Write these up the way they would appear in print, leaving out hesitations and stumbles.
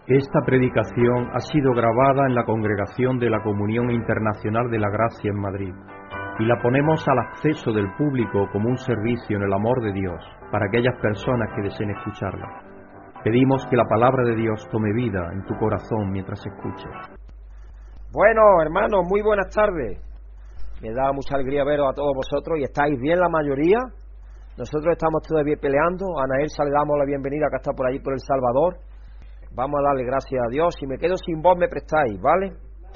Esta predicación ha sido grabada en la Congregación de la Comunión Internacional de la Gracia en Madrid y la ponemos al acceso del público como un servicio en el amor de Dios para aquellas personas que deseen escucharla. Pedimos que la palabra de Dios tome vida en tu corazón mientras escuches. Bueno, hermanos, muy buenas tardes. Me da mucha alegría veros a todos vosotros y estáis bien la mayoría. Nosotros estamos todavía peleando. A Anaelsa le damos la bienvenida, que está por allí por El Salvador. Vamos a darle gracias a Dios. Si me quedo sin voz me prestáis, ¿vale?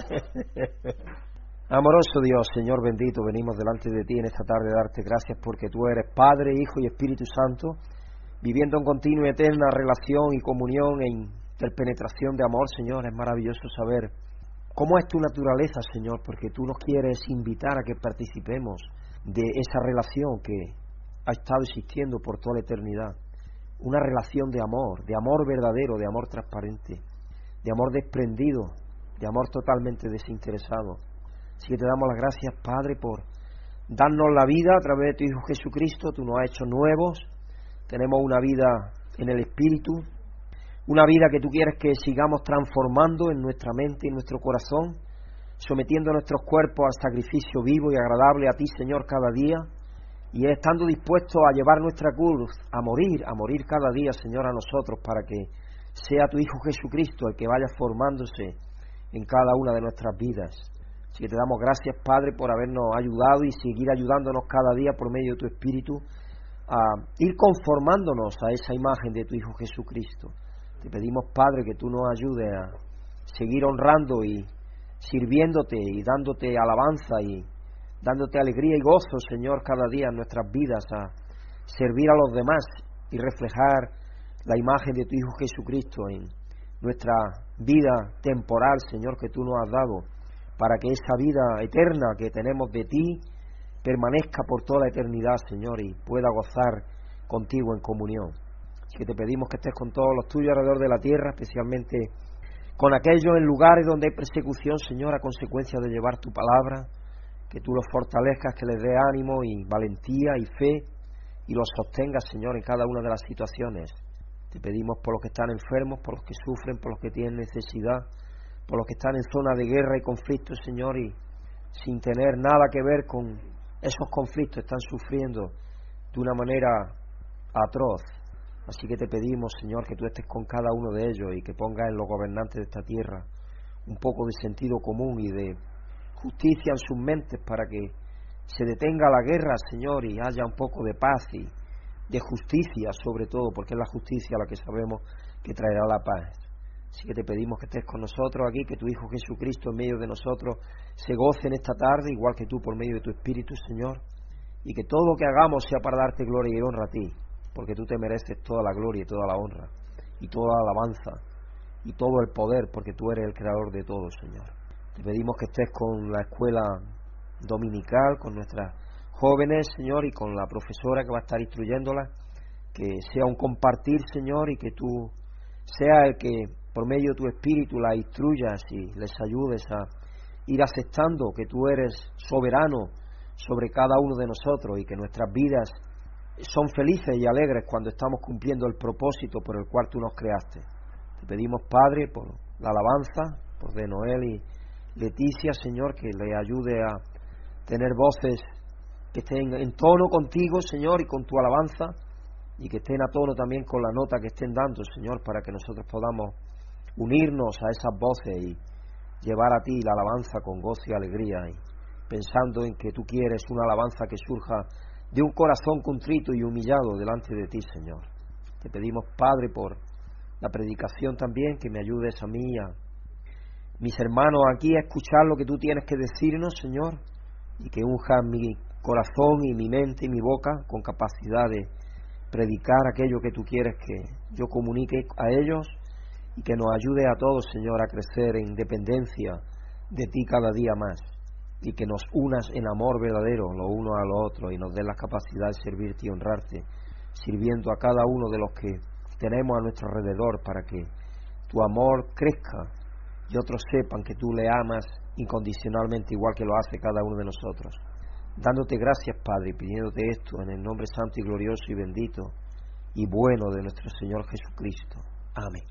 Amoroso Dios, Señor bendito, venimos delante de ti en esta tarde a darte gracias porque tú eres Padre, Hijo y Espíritu Santo, viviendo en continua y eterna relación y comunión e interpenetración de amor, Señor. Es maravilloso saber cómo es tu naturaleza, Señor, porque tú nos quieres invitar a que participemos de esa relación que ha estado existiendo por toda la eternidad. Una relación de amor verdadero, de amor transparente, de amor desprendido, de amor totalmente desinteresado. Así que te damos las gracias, Padre, por darnos la vida a través de tu Hijo Jesucristo. Tú nos has hecho nuevos, tenemos una vida en el Espíritu, una vida que tú quieres que sigamos transformando en nuestra mente y en nuestro corazón, sometiendo nuestros cuerpos al sacrificio vivo y agradable a ti, Señor, cada día, y estando dispuestos a llevar nuestra cruz, a morir cada día, Señor, a nosotros, para que sea tu Hijo Jesucristo el que vaya formándose en cada una de nuestras vidas. Así que te damos gracias, Padre, por habernos ayudado y seguir ayudándonos cada día por medio de tu Espíritu a ir conformándonos a esa imagen de tu Hijo Jesucristo. Te pedimos, Padre, que tú nos ayudes a seguir honrando y sirviéndote y dándote alabanza y dándote alegría y gozo, Señor, cada día en nuestras vidas, a servir a los demás y reflejar la imagen de tu Hijo Jesucristo en nuestra vida temporal, Señor, que tú nos has dado, para que esa vida eterna que tenemos de ti permanezca por toda la eternidad, Señor, y pueda gozar contigo en comunión. Así que te pedimos que estés con todos los tuyos alrededor de la tierra, especialmente con aquellos en lugares donde hay persecución, Señor, a consecuencia de llevar tu palabra, que tú los fortalezcas, que les dé ánimo y valentía y fe, y los sostengas, Señor, en cada una de las situaciones. Te pedimos por los que están enfermos, por los que sufren, por los que tienen necesidad, por los que están en zona de guerra y conflicto, Señor, y sin tener nada que ver con esos conflictos están sufriendo de una manera atroz. Así que te pedimos, Señor, que tú estés con cada uno de ellos y que pongas en los gobernantes de esta tierra un poco de sentido común y de justicia en sus mentes para que se detenga la guerra, Señor, y haya un poco de paz y de justicia, sobre todo, porque es la justicia la que sabemos que traerá la paz. Así que te pedimos que estés con nosotros aquí, que tu Hijo Jesucristo en medio de nosotros se goce en esta tarde, igual que tú por medio de tu Espíritu, Señor, y que todo lo que hagamos sea para darte gloria y honra a ti, porque tú te mereces toda la gloria y toda la honra, y toda la alabanza, y todo el poder, porque tú eres el creador de todo, Señor. Te pedimos que estés con la escuela dominical, con nuestras jóvenes, Señor, y con la profesora que va a estar instruyéndolas, que sea un compartir, Señor, y que tú seas el que por medio de tu Espíritu las instruyas y les ayudes a ir aceptando que tú eres soberano sobre cada uno de nosotros y que nuestras vidas son felices y alegres cuando estamos cumpliendo el propósito por el cual tú nos creaste. Te pedimos, Padre, por la alabanza, por de Noel y Leticia, Señor, que le ayude a tener voces que estén en tono contigo, Señor, y con tu alabanza, y que estén a tono también con la nota que estén dando, Señor, para que nosotros podamos unirnos a esas voces y llevar a ti la alabanza con gozo y alegría, y pensando en que tú quieres una alabanza que surja de un corazón contrito y humillado delante de ti, Señor. Te pedimos, Padre, por la predicación también, que me ayudes a mí, a mis hermanos aquí, a escuchar lo que tú tienes que decirnos, Señor, y que unjas mi corazón y mi mente y mi boca con capacidad de predicar aquello que tú quieres que yo comunique a ellos, y que nos ayude a todos, Señor, a crecer en dependencia de ti cada día más, y que nos unas en amor verdadero los unos a los otros, y nos dé la capacidad de servirte y honrarte, sirviendo a cada uno de los que tenemos a nuestro alrededor, para que tu amor crezca y otros sepan que tú le amas incondicionalmente, igual que lo hace cada uno de nosotros. Dándote gracias, Padre, y pidiéndote esto en el nombre santo y glorioso y bendito y bueno de nuestro Señor Jesucristo. Amén.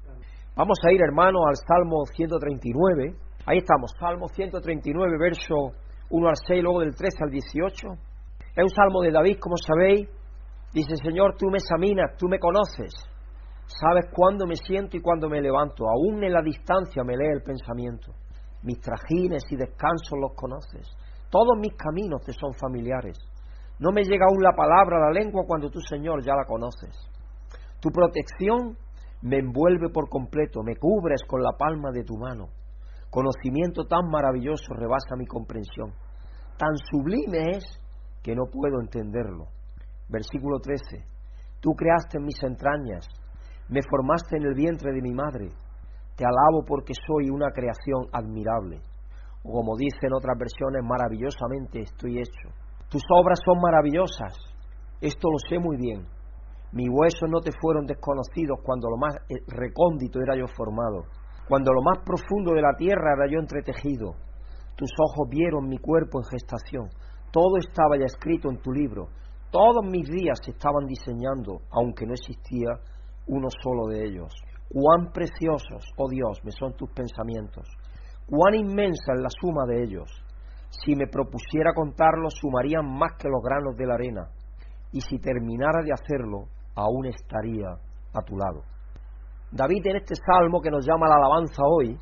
Vamos a ir, hermanos, al Salmo 139. Ahí estamos, Salmo 139, verso 1 al 6, luego del 13 al 18. Es un salmo de David, como sabéis. Dice: Señor, tú me examinas, tú me conoces. Sabes cuándo me siento y cuándo me levanto. Aún en la distancia me lee el pensamiento. Mis trajines y descansos los conoces. Todos mis caminos te son familiares. No me llega aún la palabra a la lengua cuando tú, Señor, ya la conoces. Tu protección me envuelve por completo, me cubres con la palma de tu mano. Conocimiento tan maravilloso rebasa mi comprensión. Tan sublime es que no puedo entenderlo. Versículo 13. Tú creaste en mis entrañas, me formaste en el vientre de mi madre. Te alabo porque soy una creación admirable. O como dicen otras versiones, maravillosamente estoy hecho. Tus obras son maravillosas, esto lo sé muy bien. Mis huesos no te fueron desconocidos cuando lo más recóndito era yo formado, cuando lo más profundo de la tierra era yo entretejido. Tus ojos vieron mi cuerpo en gestación, todo estaba ya escrito en tu libro, todos mis días se estaban diseñando, aunque no existía uno solo de ellos. Cuán preciosos, oh Dios, me son tus pensamientos, cuán inmensa es la suma de ellos. Si me propusiera contarlos, sumarían más que los granos de la arena, y si terminara de hacerlo, aún estaría a tu lado. David, en este salmo que nos llama la alabanza hoy,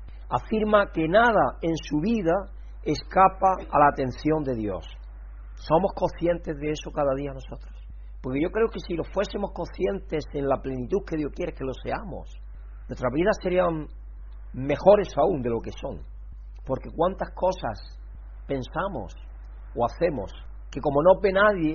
afirma que nada en su vida escapa a la atención de Dios. ¿Somos conscientes de eso cada día nosotros? Porque yo creo que si lo fuésemos conscientes en la plenitud que Dios quiere que lo seamos, nuestras vidas serían mejores aún de lo que son. Porque cuántas cosas pensamos o hacemos que como no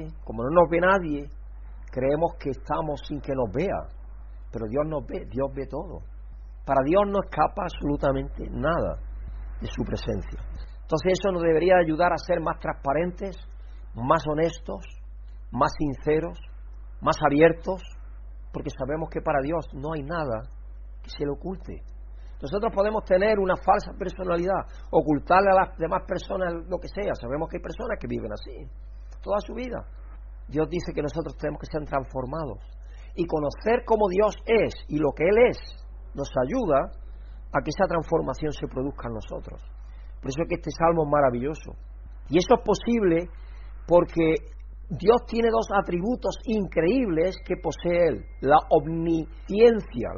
nos ve nadie, creemos que estamos sin que nos vea, pero Dios nos ve, Dios ve todo. Para Dios no escapa absolutamente nada de su presencia. Entonces eso nos debería ayudar a ser más transparentes, más honestos, más sinceros, más abiertos, porque sabemos que para Dios no hay nada que se le oculte. Nosotros podemos tener una falsa personalidad, ocultarle a las demás personas lo que sea. Sabemos que hay personas que viven así toda su vida. Dios dice que nosotros tenemos que ser transformados y conocer cómo Dios es y lo que Él es nos ayuda a que esa transformación se produzca en nosotros. Por eso es que este salmo es maravilloso. Y eso es posible porque Dios tiene dos atributos increíbles que posee Él. La omnisciencia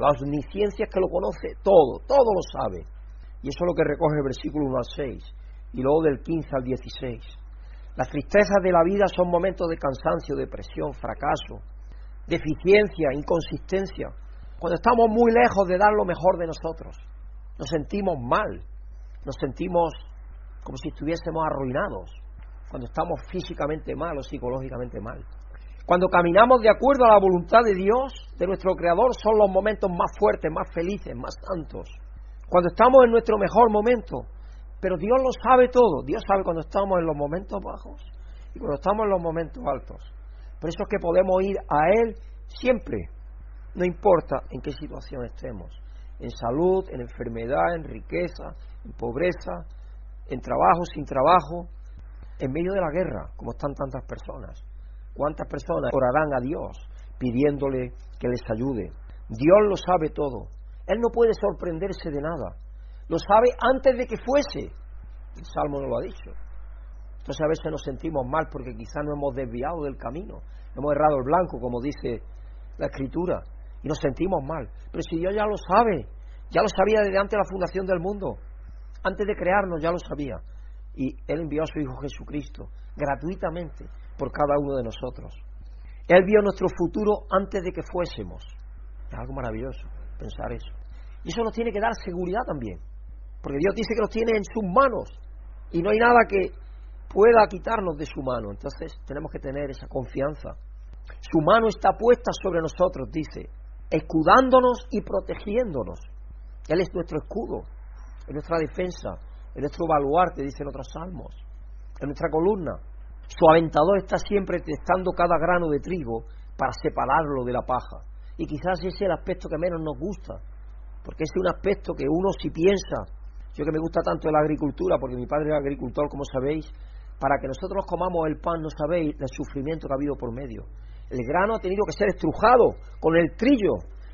es que lo conoce todo lo sabe. Y eso es lo que recoge el versículo 1 al 6 y luego del 15 al 16. Las tristezas de la vida son momentos de cansancio, depresión, fracaso, deficiencia, inconsistencia. Cuando estamos muy lejos de dar lo mejor de nosotros, nos sentimos mal, nos sentimos como si estuviésemos arruinados, cuando estamos físicamente mal o psicológicamente mal. Cuando caminamos de acuerdo a la voluntad de Dios, de nuestro Creador, son los momentos más fuertes, más felices, más santos. Cuando estamos en nuestro mejor momento. Pero Dios lo sabe todo. Dios sabe cuando estamos en los momentos bajos y cuando estamos en los momentos altos. Por eso es que podemos ir a Él siempre, no importa en qué situación estemos, en salud, en enfermedad, en riqueza, en pobreza, en trabajo, sin trabajo, en medio de la guerra, como están tantas personas. ¿Cuántas personas orarán a Dios pidiéndole que les ayude? Dios lo sabe todo. Él no puede sorprenderse de nada. Lo sabe antes de que fuese. El Salmo nos lo ha dicho. Entonces a veces nos sentimos mal porque quizás nos hemos desviado del camino, hemos errado el blanco, como dice la Escritura, y nos sentimos mal. Pero si Dios ya lo sabe, ya lo sabía desde antes de la fundación del mundo, antes de crearnos ya lo sabía, y Él envió a su Hijo Jesucristo gratuitamente por cada uno de nosotros. Él vio nuestro futuro antes de que fuésemos. Es algo maravilloso pensar eso, y eso nos tiene que dar seguridad también, porque Dios dice que los tiene en sus manos y no hay nada que pueda quitarnos de su mano. Entonces tenemos que tener esa confianza. Su mano está puesta sobre nosotros, dice, escudándonos y protegiéndonos. Él es nuestro escudo, es nuestra defensa, es nuestro baluarte, dicen otros salmos, es nuestra columna. Su aventador está siempre testando cada grano de trigo para separarlo de la paja. Y quizás ese es el aspecto que menos nos gusta, porque ese es un aspecto que uno si piensa. Yo que me gusta tanto la agricultura, porque mi padre era agricultor, como sabéis, para que nosotros comamos el pan, no sabéis el sufrimiento que ha habido por medio. El grano ha tenido que ser estrujado con el trillo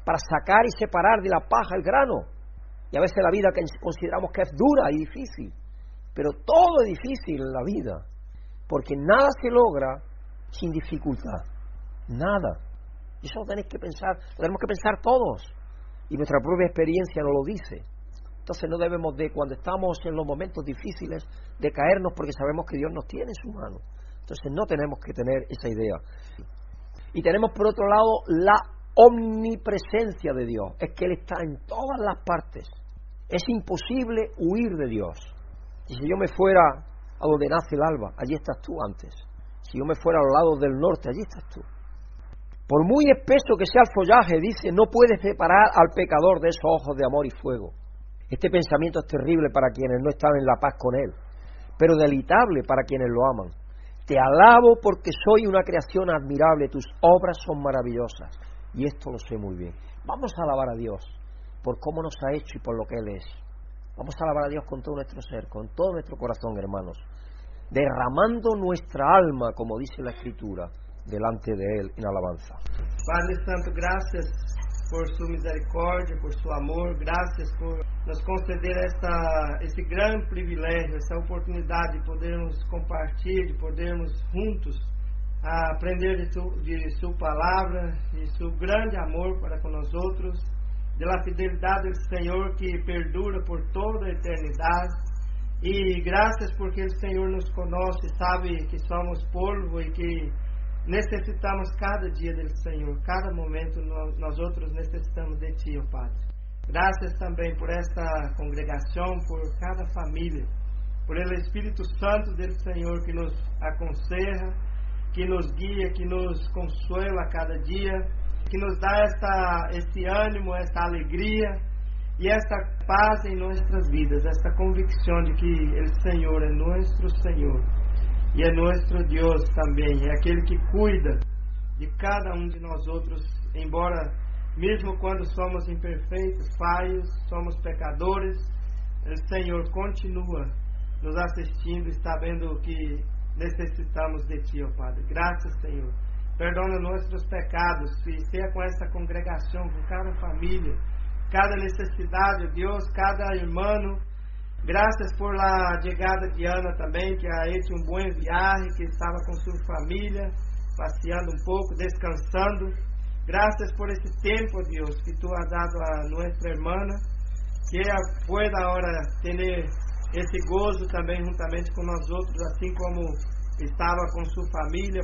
para sacar y separar de la paja el grano. Y a veces la vida que consideramos que es dura y difícil, pero todo es difícil en la vida, porque nada se logra sin dificultad, nada. Y eso lo tenemos que pensar todos, y nuestra propia experiencia nos lo dice. Entonces no debemos de, cuando estamos en los momentos difíciles, de caernos, porque sabemos que Dios nos tiene en su mano. Entonces no tenemos que tener esa idea. Y tenemos por otro lado la omnipresencia de Dios, es que Él está en todas las partes. Es imposible huir de Dios. Y si yo me fuera a donde nace el alba, allí estás tú antes. Si yo me fuera a los lados del norte, allí estás tú. Por muy espeso que sea el follaje, dice, no puedes separar al pecador de esos ojos de amor y fuego. Este pensamiento es terrible para quienes no están en la paz con Él, pero deleitable para quienes lo aman. Te alabo porque soy una creación admirable, tus obras son maravillosas. Y esto lo sé muy bien. Vamos a alabar a Dios por cómo nos ha hecho y por lo que Él es. Vamos a alabar a Dios con todo nuestro ser, con todo nuestro corazón, hermanos, derramando nuestra alma, como dice la Escritura, delante de Él en alabanza. Padre Santo, gracias por su misericordia, por su amor, gracias por nos conceder esse grande privilégio, essa oportunidade de podermos compartilhar, de podermos juntos aprender de sua palavra, de seu grande amor para com nós outros, de la fidelidade do Senhor que perdura por toda a eternidade. E graças porque o Senhor nos conosce, sabe que somos polvo e que necessitamos cada dia do Senhor, cada momento nós outros necessitamos de Ti, ó Padre. Graças também por esta congregação, por cada família, por el Espírito Santo do Senhor que nos aconselha, que nos guia, que nos consuela a cada dia, que nos dá esse ânimo, essa alegria e essa paz em nossas vidas, essa convicção de que o Senhor é nosso Senhor e é nosso Deus também, é aquele que cuida de cada de nós outros, embora mesmo quando somos imperfeitos, falhos, somos pecadores, o Senhor continua nos assistindo e sabendo que necessitamos de Ti, ó Padre. Graças, Senhor. Perdona nossos pecados e seja com essa congregação, com cada família, cada necessidade, Deus, cada irmão. Graças por la chegada de Ana também, que ha hecho um bom viagem, que estava com sua família, passeando um pouco, descansando. Graças por esse tempo, Deus, que Tu has dado a nossa irmã, que ela pueda agora ter esse gozo também juntamente com nós outros, assim como estava com sua família,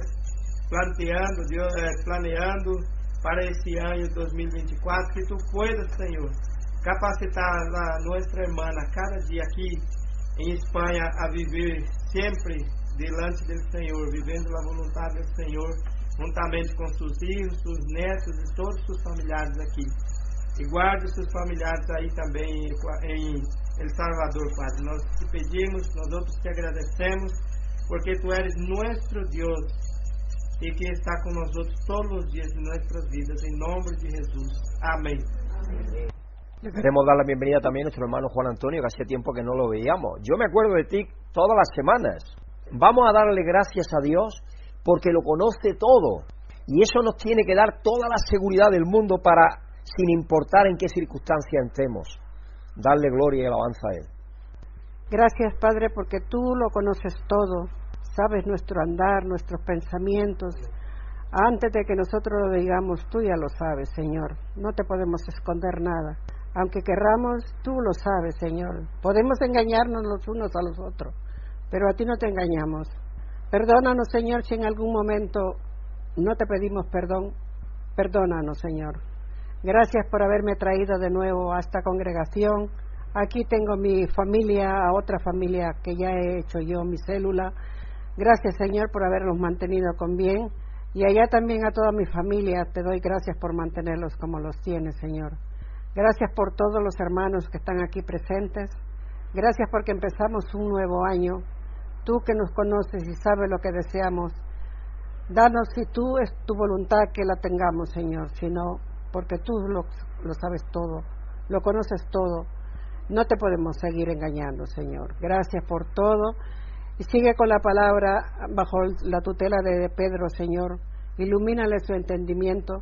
planeando para esse ano 2024, que Tu puedas, Senhor, capacitar a nossa irmã cada dia aqui em Espanha a viver sempre delante do Senhor, vivendo a vontade do Senhor, juntamente com seus filhos, seus netos e todos os seus familiares aqui. E guarde os seus familiares aí também em El Salvador, Padre. Nós te pedimos, nós outros te agradecemos, porque Tu eres nosso Deus e que está com nós outros todos os dias de nossas vidas, em nome de Jesus. Amém. Le queremos dar la bienvenida también a nuestro hermano Juan Antonio, que hacía tiempo que no lo veíamos. Yo me acuerdo de ti todas las semanas. Vamos a darle gracias a Dios porque lo conoce todo. Y eso nos tiene que dar toda la seguridad del mundo para, sin importar en qué circunstancia estemos, darle gloria y alabanza a Él. Gracias, Padre, porque Tú lo conoces todo. Sabes nuestro andar, nuestros pensamientos. Antes de que nosotros lo digamos, Tú ya lo sabes, Señor. No te podemos esconder nada. Aunque querramos, Tú lo sabes, Señor. Podemos engañarnos los unos a los otros, pero a Ti no te engañamos. Perdónanos, Señor, si en algún momento no te pedimos perdón. Perdónanos, Señor. Gracias por haberme traído de nuevo a esta congregación. Aquí tengo mi familia, a otra familia que ya he hecho yo, mi célula. Gracias, Señor, por habernos mantenido con bien. Y allá también a toda mi familia te doy gracias por mantenerlos como los tienes, Señor. Gracias por todos los hermanos que están aquí presentes. Gracias porque empezamos un nuevo año. Tú que nos conoces y sabes lo que deseamos, danos, si Tú es Tu voluntad, que la tengamos, Señor. Si no, porque Tú lo sabes todo, lo conoces todo. No te podemos seguir engañando, Señor. Gracias por todo. Y sigue con la palabra bajo la tutela de Pedro, Señor. Ilumínale su entendimiento.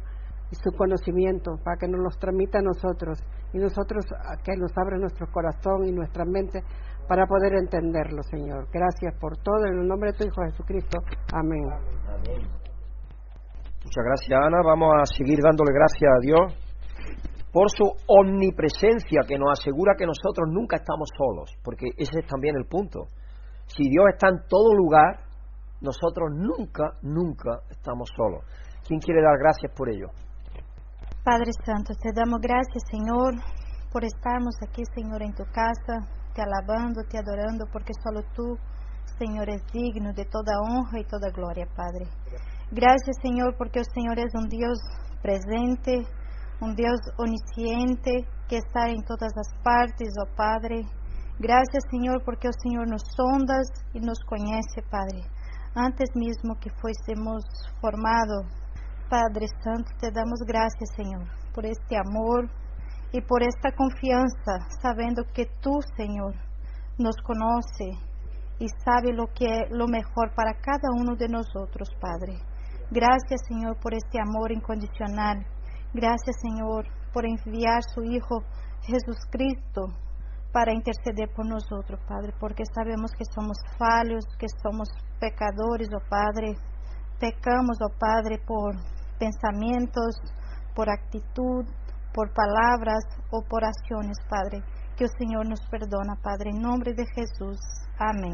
y su conocimiento, para que nos los transmita a nosotros, y nosotros que nos abra nuestro corazón y nuestra mente para poder entenderlo, Señor. Gracias por todo, en el nombre de tu Hijo Jesucristo. Amén. Amén. Muchas gracias, Ana. Vamos a seguir dándole gracias a Dios por su omnipresencia, que nos asegura que nosotros nunca estamos solos, porque ese es también el punto. Si Dios está en todo lugar, nosotros nunca estamos solos. ¿Quién quiere dar gracias por ello? Padre Santo, te damos gracias, Señor, por estarmos aquí, Señor, en tu casa, te alabando, te adorando, porque solo tú, Señor, es digno de toda honra y toda gloria, Padre. Gracias, Señor, porque el Señor es un Dios presente, un Dios onisciente, que está en todas las partes, oh Padre. Gracias, Señor, porque el Señor nos sondas y nos conoce, Padre, antes mismo que fuésemos formados. Padre Santo, te damos gracias, Señor, por este amor y por esta confianza, sabiendo que tú, Señor, nos conoce y sabe lo que es lo mejor para cada uno de nosotros, Padre. Gracias, Señor, por este amor incondicional. Gracias, Señor, por enviar su Hijo Jesucristo para interceder por nosotros, Padre, porque sabemos que somos falhos, que somos pecadores, oh Padre. Pecamos, oh Padre, por pensamientos, por actitud, por palabras o por acciones, Padre. Que el Señor nos perdona, Padre, en nombre de Jesús. Amén.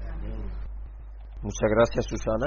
Muchas gracias, Susana.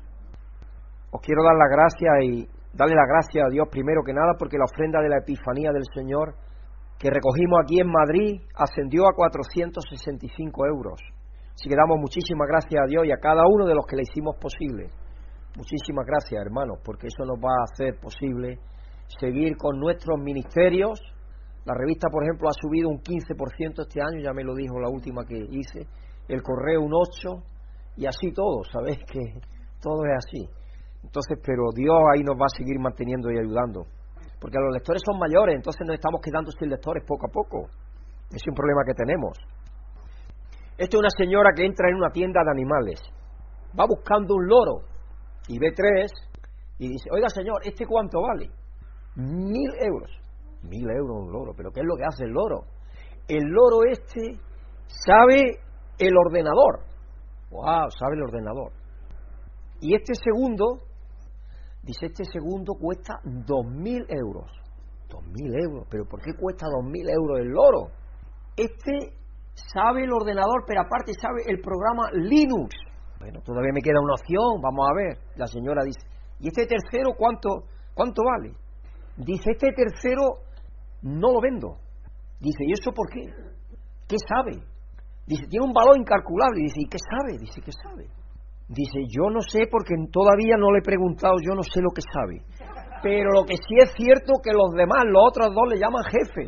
Os quiero dar las gracias y darle las gracias a Dios primero que nada, porque la ofrenda de la Epifanía del Señor que recogimos aquí en Madrid ascendió a 465 euros. Así que damos muchísimas gracias a Dios y a cada uno de los que le hicimos posible. Muchísimas gracias, hermanos, porque eso nos va a hacer posible seguir con nuestros ministerios. La revista, por ejemplo, ha subido un 15% este año, ya me lo dijo la última que hice. El correo un 8%, y así todo, ¿sabéis? Que todo es así. Entonces, pero Dios ahí nos va a seguir manteniendo y ayudando. Porque los lectores son mayores, entonces nos estamos quedando sin lectores poco a poco. Ese es un problema que tenemos. Esta es una señora que entra en una tienda de animales. Va buscando un loro y ve 3 y dice: oiga, señor, ¿este cuánto vale? 1.000 euros. 1.000 euros un loro, pero ¿qué es lo que hace el loro? El loro este sabe el ordenador. ¡Wow! Sabe el ordenador. Y este segundo, dice, este segundo cuesta 2.000 euros. 2.000 euros, pero ¿por qué cuesta 2.000 euros el loro? Este sabe el ordenador, pero aparte sabe el programa Linux. Bueno, todavía me queda una opción, vamos a ver. La señora dice: ¿y este tercero cuánto vale? Dice: este tercero no lo vendo. Dice: ¿y eso por qué? ¿Qué sabe? Dice: tiene un valor incalculable. Dice: ¿y qué sabe? Dice: ¿qué sabe? Dice: yo no sé, porque todavía no le he preguntado, yo no sé lo que sabe. Pero lo que sí es cierto que los demás, los otros 2 le llaman jefe.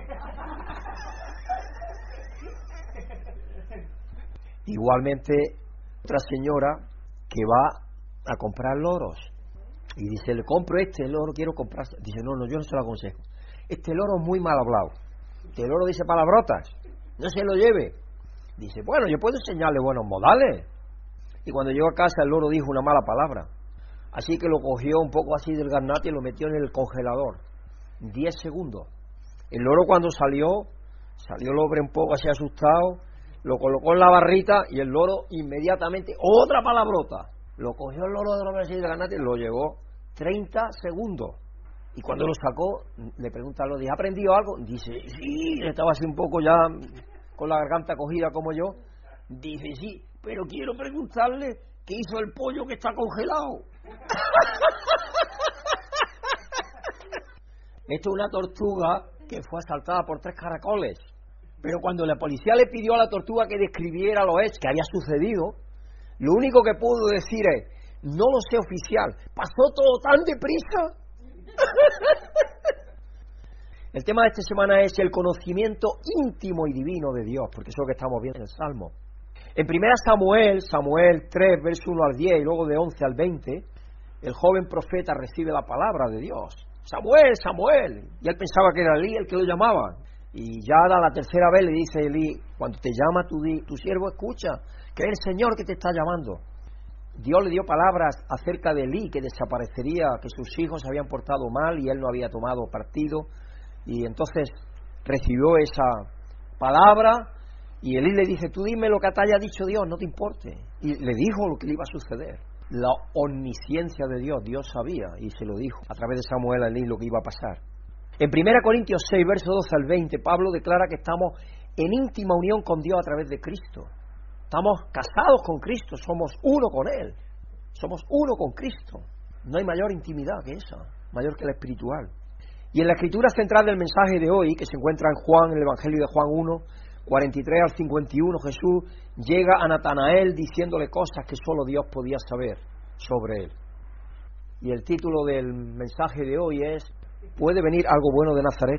Igualmente, otra señora que va a comprar loros y dice: le compro este loro, quiero comprar. Dice: no, yo no se lo aconsejo. Este loro es muy mal hablado. Este loro dice palabrotas, no se lo lleve. Dice: bueno, yo puedo enseñarle buenos modales. Y cuando llegó a casa el loro dijo una mala palabra. Así que lo cogió un poco así del garnate y lo metió en el congelador. 10 segundos. El loro cuando salió el hombre un poco así asustado, lo colocó en la barrita y el loro inmediatamente, otra palabrota. Lo cogió el loro de la así del garnate y lo llevó 30 segundos. Y cuando lo sacó, le pregunta al loro: ¿ha aprendido algo? Dice: sí, estaba así un poco ya con la garganta cogida como yo. Dice: sí, pero quiero preguntarle qué hizo el pollo que está congelado. Esto es una tortuga que fue asaltada por 3 caracoles. Pero cuando la policía le pidió a la tortuga que describiera los hechos que había sucedido, lo único que pudo decir es: no lo sé, oficial, pasó todo tan deprisa. El tema de esta semana es el conocimiento íntimo y divino de Dios, porque eso es lo que estamos viendo en el Salmo. En 1 Samuel 3, verso 1 al 10 y luego de 11 al 20, el joven profeta recibe la palabra de Dios. Samuel, Samuel. Y él pensaba que era Elí el que lo llamaba. Y ya a la tercera vez le dice Elí: cuando te llama tu siervo, escucha, que es el Señor que te está llamando. Dios le dio palabras acerca de Elí, que desaparecería, que sus hijos se habían portado mal y él no había tomado partido, y entonces recibió esa palabra, y Elí le dice, tú dime lo que te haya dicho Dios, no te importe, y le dijo lo que le iba a suceder. La omnisciencia de Dios, Dios sabía, y se lo dijo a través de Samuel a Elí lo que iba a pasar. En 1 Corintios 6, verso 12 al 20, Pablo declara que estamos en íntima unión con Dios a través de Cristo. Estamos casados con Cristo, somos uno con Él, somos uno con Cristo. No hay mayor intimidad que esa, mayor que la espiritual. Y en la escritura central del mensaje de hoy, que se encuentra en Juan, en el Evangelio de Juan 1, 43 al 51, Jesús llega a Natanael diciéndole cosas que solo Dios podía saber sobre él. Y el título del mensaje de hoy es ¿puede venir algo bueno de Nazaret?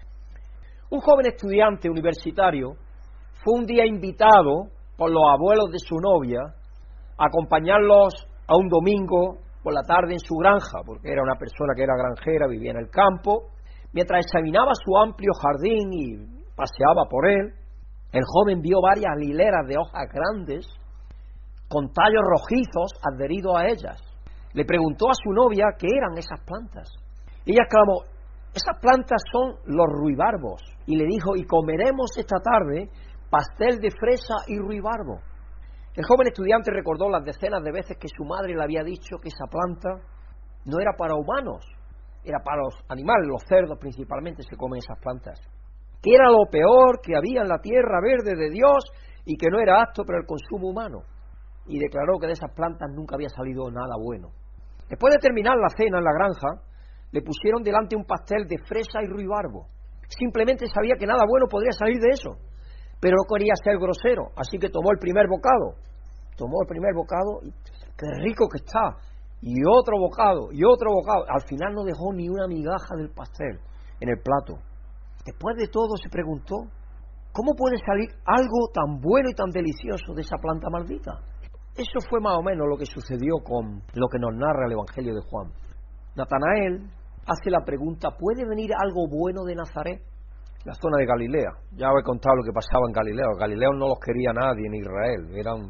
Un joven estudiante universitario fue un día invitado por los abuelos de su novia a acompañarlos a un domingo por la tarde en su granja, porque era una persona que era granjera, vivía en el campo. Mientras examinaba su amplio jardín y paseaba por él, el joven vio varias hileras de hojas grandes con tallos rojizos adheridos a ellas. Le preguntó a su novia qué eran esas plantas. Ella exclamó, esas plantas son los ruibarbos. Y le dijo, y comeremos esta tarde pastel de fresa y ruibarbo. El joven estudiante recordó las decenas de veces que su madre le había dicho que esa planta no era para humanos, era para los animales, los cerdos principalmente se comen esas plantas, que era lo peor que había en la tierra verde de Dios y que no era apto para el consumo humano. Y declaró que de esas plantas nunca había salido nada bueno. Después de terminar la cena en la granja, le pusieron delante un pastel de fresa y ruibarbo. Simplemente sabía que nada bueno podría salir de eso, pero no quería ser grosero, así que tomó el primer bocado. Tomó el primer bocado y qué rico que está, y otro bocado, y otro bocado. Al final no dejó ni una migaja del pastel en el plato. Después de todo se preguntó, ¿cómo puede salir algo tan bueno y tan delicioso de esa planta maldita? Eso fue más o menos lo que sucedió con lo que nos narra el Evangelio de Juan. Natanael hace la pregunta, ¿puede venir algo bueno de Nazaret? La zona de Galilea. Ya os he contado lo que pasaba en Galilea. Los galileos no los quería nadie en Israel.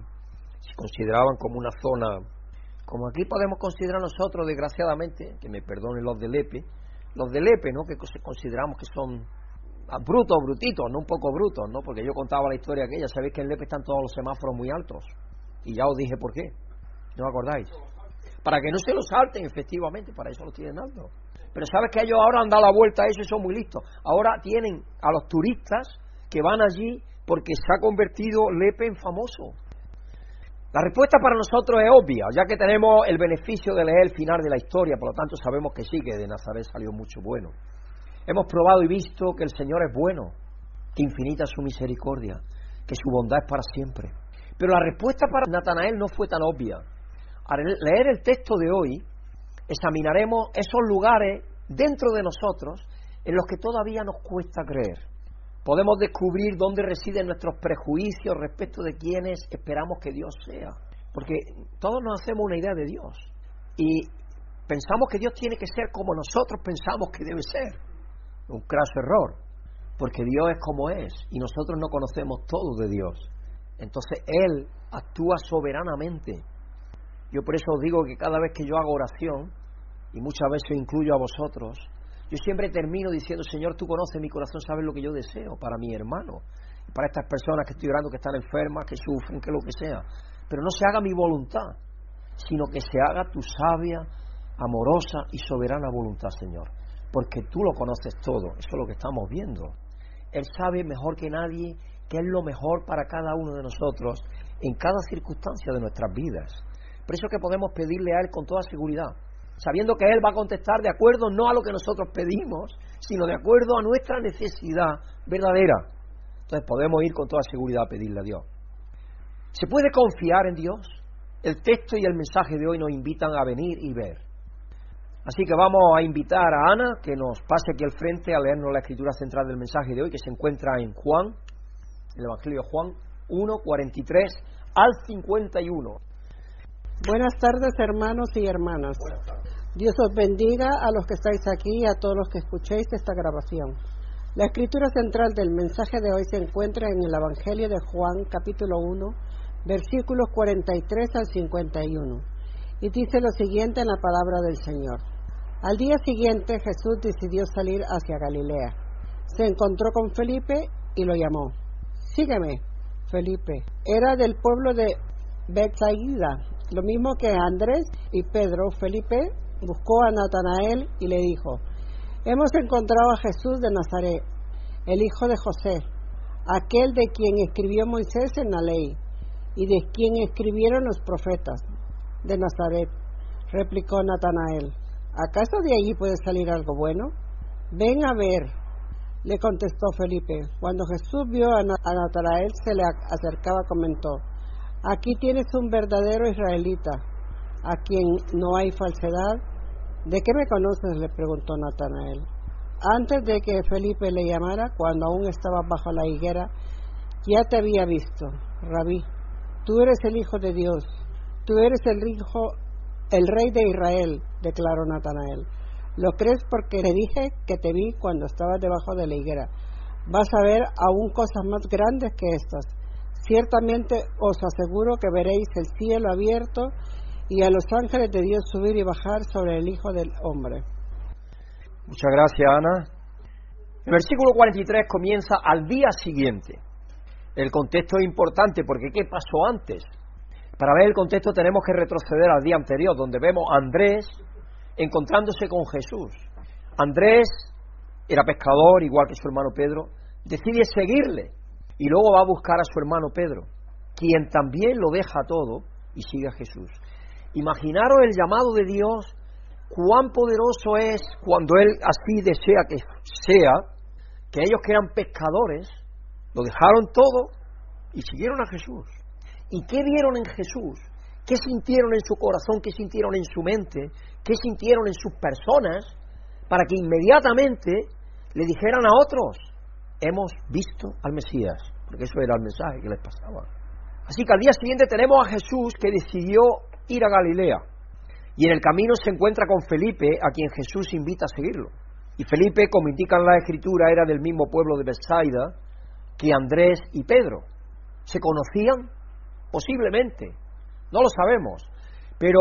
Se consideraban como una zona, como aquí podemos considerar nosotros, desgraciadamente, que me perdonen los de Lepe, ¿no? Que consideramos que son brutos, brutitos, no un poco brutos, ¿no? Porque yo contaba la historia aquella, sabéis que en Lepe están todos los semáforos muy altos, y ya os dije por qué, ¿no acordáis? Para que no se los salten, efectivamente, para eso los tienen altos. Pero sabes que ellos ahora han dado la vuelta a eso y son muy listos. Ahora tienen a los turistas que van allí porque se ha convertido Lepe en famoso. La respuesta para nosotros es obvia, ya que tenemos el beneficio de leer el final de la historia, por lo tanto sabemos que sí, que de Nazaret salió mucho bueno. Hemos probado y visto que el Señor es bueno, que infinita es su misericordia, que su bondad es para siempre. Pero la respuesta para Natanael no fue tan obvia. Al leer el texto de hoy, examinaremos esos lugares dentro de nosotros en los que todavía nos cuesta creer. Podemos descubrir dónde residen nuestros prejuicios respecto de quienes esperamos que Dios sea. Porque todos nos hacemos una idea de Dios y pensamos que Dios tiene que ser como nosotros pensamos que debe ser. Un craso error, porque Dios es como es y nosotros no conocemos todo de Dios. Entonces Él actúa soberanamente. Yo por eso os digo que cada vez que yo hago oración, y muchas veces incluyo a vosotros, yo siempre termino diciendo, Señor, tú conoces mi corazón, sabes lo que yo deseo para mi hermano, para estas personas que estoy orando, que están enfermas, que sufren, que lo que sea. Pero no se haga mi voluntad, sino que se haga tu sabia, amorosa y soberana voluntad, Señor. Porque tú lo conoces todo, eso es lo que estamos viendo. Él sabe mejor que nadie qué es lo mejor para cada uno de nosotros en cada circunstancia de nuestras vidas. Por eso es que podemos pedirle a Él con toda seguridad, sabiendo que Él va a contestar de acuerdo no a lo que nosotros pedimos, sino de acuerdo a nuestra necesidad verdadera. Entonces podemos ir con toda seguridad a pedirle a Dios. ¿Se puede confiar en Dios? El texto y el mensaje de hoy nos invitan a venir y ver. Así que vamos a invitar a Ana que nos pase aquí al frente a leernos la escritura central del mensaje de hoy, que se encuentra en Juan, el Evangelio de Juan 1, 43 al 51. Buenas tardes, hermanos y hermanas. Dios os bendiga a los que estáis aquí y a todos los que escuchéis esta grabación. La escritura central del mensaje de hoy se encuentra en el Evangelio de Juan, capítulo 1, versículos 43 al 51. Y dice lo siguiente en la palabra del Señor. Al día siguiente Jesús decidió salir hacia Galilea. Se encontró con Felipe y lo llamó. Sígueme, Felipe. Era del pueblo de Betsaida, lo mismo que Andrés y Pedro. Felipe buscó a Natanael y le dijo: hemos encontrado a Jesús de Nazaret, el hijo de José, aquel de quien escribió Moisés en la ley y de quien escribieron los profetas. De Nazaret, replicó Natanael. ¿Acaso de allí puede salir algo bueno? Ven a ver, le contestó Felipe. Cuando Jesús vio a Natanael se le acercaba, comentó: aquí tienes un verdadero israelita, a quien no hay falsedad. ¿De qué me conoces?, le preguntó Natanael. Antes de que Felipe le llamara, cuando aún estaba bajo la higuera, ya te había visto, Rabí. Tú eres el Hijo de Dios, tú eres el Rey de Israel, declaró Natanael. ¿Lo crees porque le dije que te vi cuando estabas debajo de la higuera? Vas a ver aún cosas más grandes que estas. Ciertamente os aseguro que veréis el cielo abierto y a los ángeles de Dios subir y bajar sobre el Hijo del Hombre. Muchas gracias, Ana. El versículo 43 comienza al día siguiente. El contexto es importante porque ¿qué pasó antes? Para ver el contexto tenemos que retroceder al día anterior, donde vemos a Andrés encontrándose con Jesús. Andrés era pescador, igual que su hermano Pedro, decide seguirle y luego va a buscar a su hermano Pedro, quien también lo deja todo y sigue a Jesús. Imaginaros el llamado de Dios, cuán poderoso es cuando Él así desea que sea, que ellos que eran pescadores, lo dejaron todo y siguieron a Jesús. ¿Y qué vieron en Jesús? ¿Qué sintieron en su corazón? ¿Qué sintieron en su mente? ¿Qué sintieron en sus personas? Para que inmediatamente le dijeran a otros: hemos visto al Mesías, porque eso era el mensaje que les pasaba. Así que al día siguiente tenemos a Jesús que decidió ir a Galilea, y en el camino se encuentra con Felipe, a quien Jesús invita a seguirlo. Y Felipe, como indican la Escritura, era del mismo pueblo de Betsaida que Andrés y Pedro. ¿Se conocían? Posiblemente, no lo sabemos, pero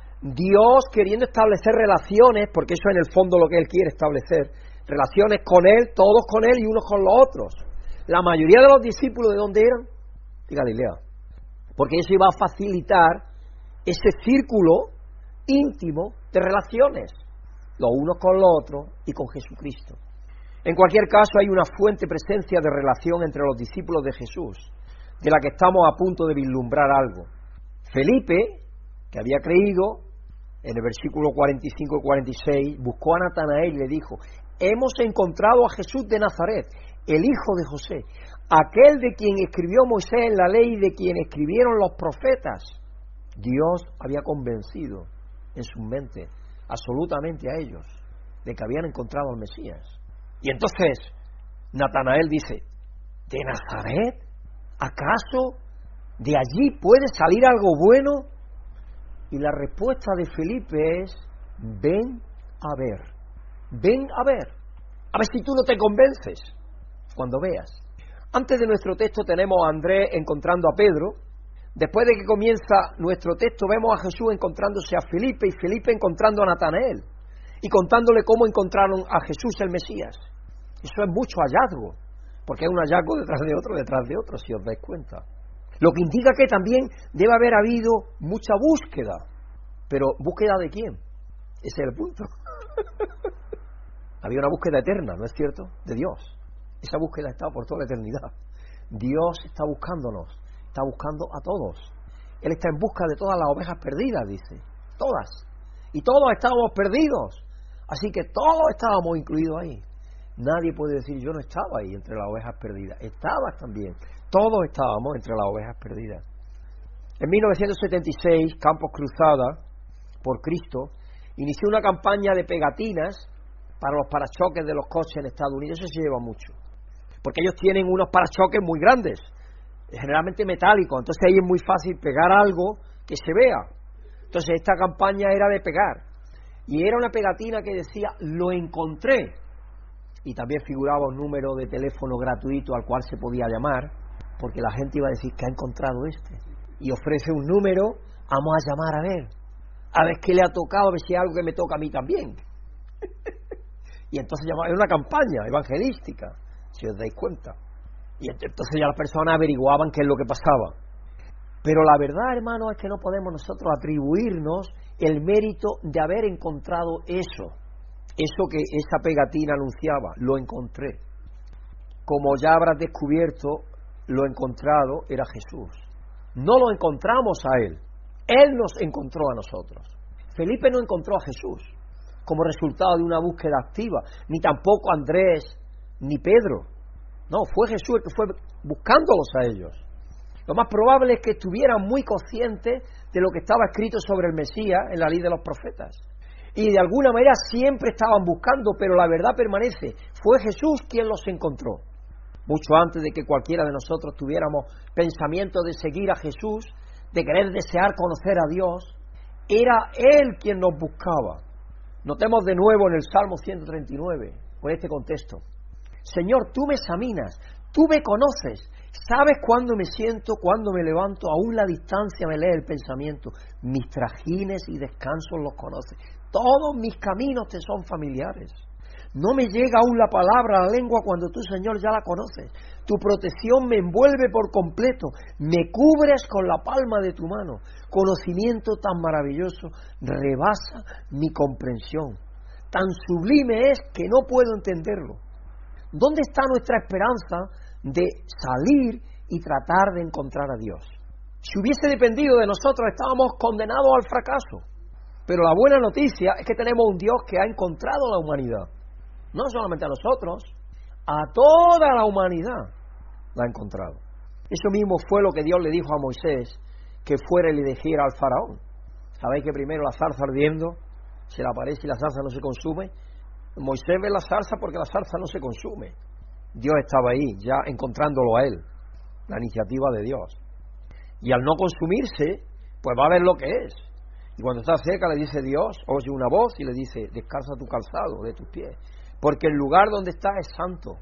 Dios, queriendo establecer relaciones, porque eso en el fondo lo que Él quiere establecer, relaciones con Él, todos con Él y unos con los otros. La mayoría de los discípulos, ¿de dónde eran? De Galilea, porque eso iba a facilitar ese círculo íntimo de relaciones, los unos con los otros y con Jesucristo. En cualquier caso, hay una fuerte presencia de relación entre los discípulos de Jesús, de la que estamos a punto de vislumbrar algo. Felipe, que había creído, en el versículo 45 y 46, buscó a Natanael y le dijo: hemos encontrado a Jesús de Nazaret, el hijo de José, aquel de quien escribió Moisés en la ley y de quien escribieron los profetas. Dios había convencido en su mente absolutamente a ellos de que habían encontrado al Mesías. Y entonces Natanael dice: ¿de Nazaret? ¿Acaso de allí puede salir algo bueno? Y la respuesta de Felipe es: ven a ver, a ver si tú no te convences cuando veas. Antes de nuestro texto tenemos a Andrés encontrando a Pedro. Después de que comienza nuestro texto vemos a Jesús encontrándose a Felipe y Felipe encontrando a Natanael y contándole cómo encontraron a Jesús el Mesías. Eso es mucho hallazgo, porque es un hallazgo detrás de otro, si os dais cuenta. Lo que indica que también debe haber habido mucha búsqueda. Pero ¿búsqueda de quién? Ese es el punto. Había una búsqueda eterna, ¿no es cierto?, de Dios. Esa búsqueda está por toda la eternidad. Dios está buscándonos, está buscando a todos. Él está en busca de todas las ovejas perdidas, dice. Todas. Y todos estábamos perdidos. Así que todos estábamos incluidos ahí. Nadie puede decir: yo no estaba ahí entre las ovejas perdidas. Estabas también. Todos estábamos entre las ovejas perdidas. En 1976, Campos Cruzada, por Cristo, inició una campaña de pegatinas para los parachoques de los coches en Estados Unidos. Eso se lleva mucho, porque ellos tienen unos parachoques muy grandes, generalmente metálicos, entonces ahí es muy fácil pegar algo que se vea. Entonces esta campaña era de pegar, y era una pegatina que decía: lo encontré, y también figuraba un número de teléfono gratuito al cual se podía llamar, porque la gente iba a decir: ¿qué ha encontrado este? y ofrece un número, vamos a llamar a ver qué le ha tocado, a ver si hay algo que me toca a mí también. Y entonces es una campaña evangelística, si os dais cuenta. Y entonces ya las personas averiguaban qué es lo que pasaba. Pero la verdad, hermano, es que no podemos nosotros atribuirnos el mérito de haber encontrado eso que esa pegatina anunciaba. Lo encontré. Como ya habrás descubierto, lo encontrado era Jesús. No lo encontramos a Él. Él nos encontró a nosotros. Felipe no encontró a Jesús como resultado de una búsqueda activa, ni tampoco Andrés, ni Pedro. No, fue Jesús el que fue buscándolos a ellos. Lo más probable es que estuvieran muy conscientes de lo que estaba escrito sobre el Mesías en la ley de los profetas. Y de alguna manera siempre estaban buscando, pero la verdad permanece. Fue Jesús quien los encontró. Mucho antes de que cualquiera de nosotros tuviéramos pensamiento de seguir a Jesús, de querer desear conocer a Dios, era Él quien nos buscaba. Notemos de nuevo en el Salmo 139, con este contexto. Señor, tú me examinas, tú me conoces, sabes cuándo me siento, cuándo me levanto, aún la distancia me lee el pensamiento. Mis trajines y descansos los conoces. Todos mis caminos te son familiares. No me llega aún la palabra a la lengua cuando tú, Señor, ya la conoces. Tu protección me envuelve por completo. Me cubres con la palma de tu mano. Conocimiento tan maravilloso rebasa mi comprensión. Tan sublime es que no puedo entenderlo. ¿Dónde está nuestra esperanza de salir y tratar de encontrar a Dios? Si hubiese dependido de nosotros, estábamos condenados al fracaso. Pero la buena noticia es que tenemos un Dios que ha encontrado a la humanidad. No solamente a nosotros, a toda la humanidad la ha encontrado. Eso mismo fue lo que Dios le dijo a Moisés, que fuera y le dijera al faraón. ¿Sabéis que primero la zarza ardiendo se le aparece y la zarza no se consume? Moisés ve la zarza porque la zarza no se consume. Dios estaba ahí, ya encontrándolo a él, la iniciativa de Dios. Y al no consumirse, pues va a ver lo que es. Y cuando está cerca le dice Dios, oye una voz y le dice, descalza tu calzado de tus pies, porque el lugar donde está es santo.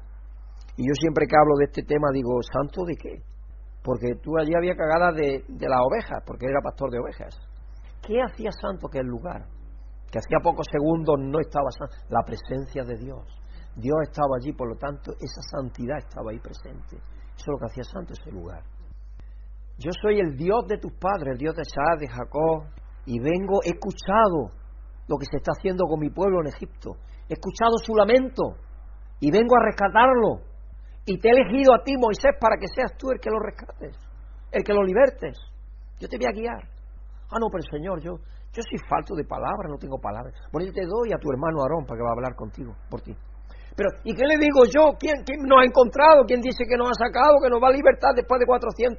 Y yo siempre que hablo de este tema digo, ¿santo de qué? Porque tú allí había cagadas de las ovejas, porque era pastor de ovejas. ¿Qué hacía santo que el lugar? Que hacía pocos segundos no estaba santo. La presencia de Dios. Dios estaba allí, por lo tanto, esa santidad estaba ahí presente. Eso es lo que hacía santo ese lugar. Yo soy el Dios de tus padres, el Dios de Isaac, de Jacob, y he escuchado lo que se está haciendo con mi pueblo en Egipto. He escuchado su lamento y vengo a rescatarlo. Y te he elegido a ti, Moisés, para que seas tú el que lo rescates, el que lo libertes. Yo te voy a guiar. Ah, no, pero Señor, yo soy falto de palabras, no tengo palabras. Bueno, yo te doy a tu hermano Aarón para que va a hablar contigo, por ti. Pero, ¿y qué le digo yo? ¿Quién nos ha encontrado? ¿Quién dice que nos ha sacado, que nos va a libertar después de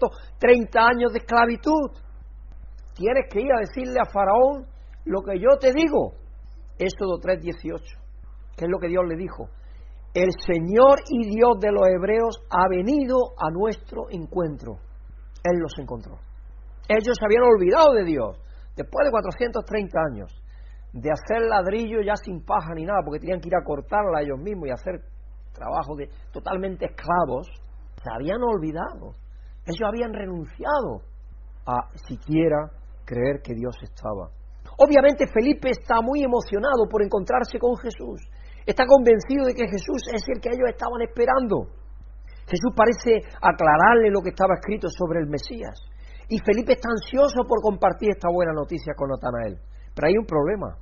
430 años de esclavitud? Tienes que ir a decirle a Faraón lo que yo te digo. Éxodo 3:18. ¿Qué es lo que Dios le dijo? El Señor y Dios de los hebreos ha venido a nuestro encuentro. Él los encontró. Ellos se habían olvidado de Dios después de 430 años de hacer ladrillo ya sin paja ni nada, porque tenían que ir a cortarla ellos mismos y hacer trabajo de totalmente esclavos. Se habían olvidado. Ellos habían renunciado a siquiera creer que Dios estaba. Obviamente Felipe está muy emocionado por encontrarse con Jesús. Está convencido de que Jesús es el que ellos estaban esperando. Jesús parece aclararle lo que estaba escrito sobre el Mesías. Y Felipe está ansioso por compartir esta buena noticia con Natanael. Pero hay un problema.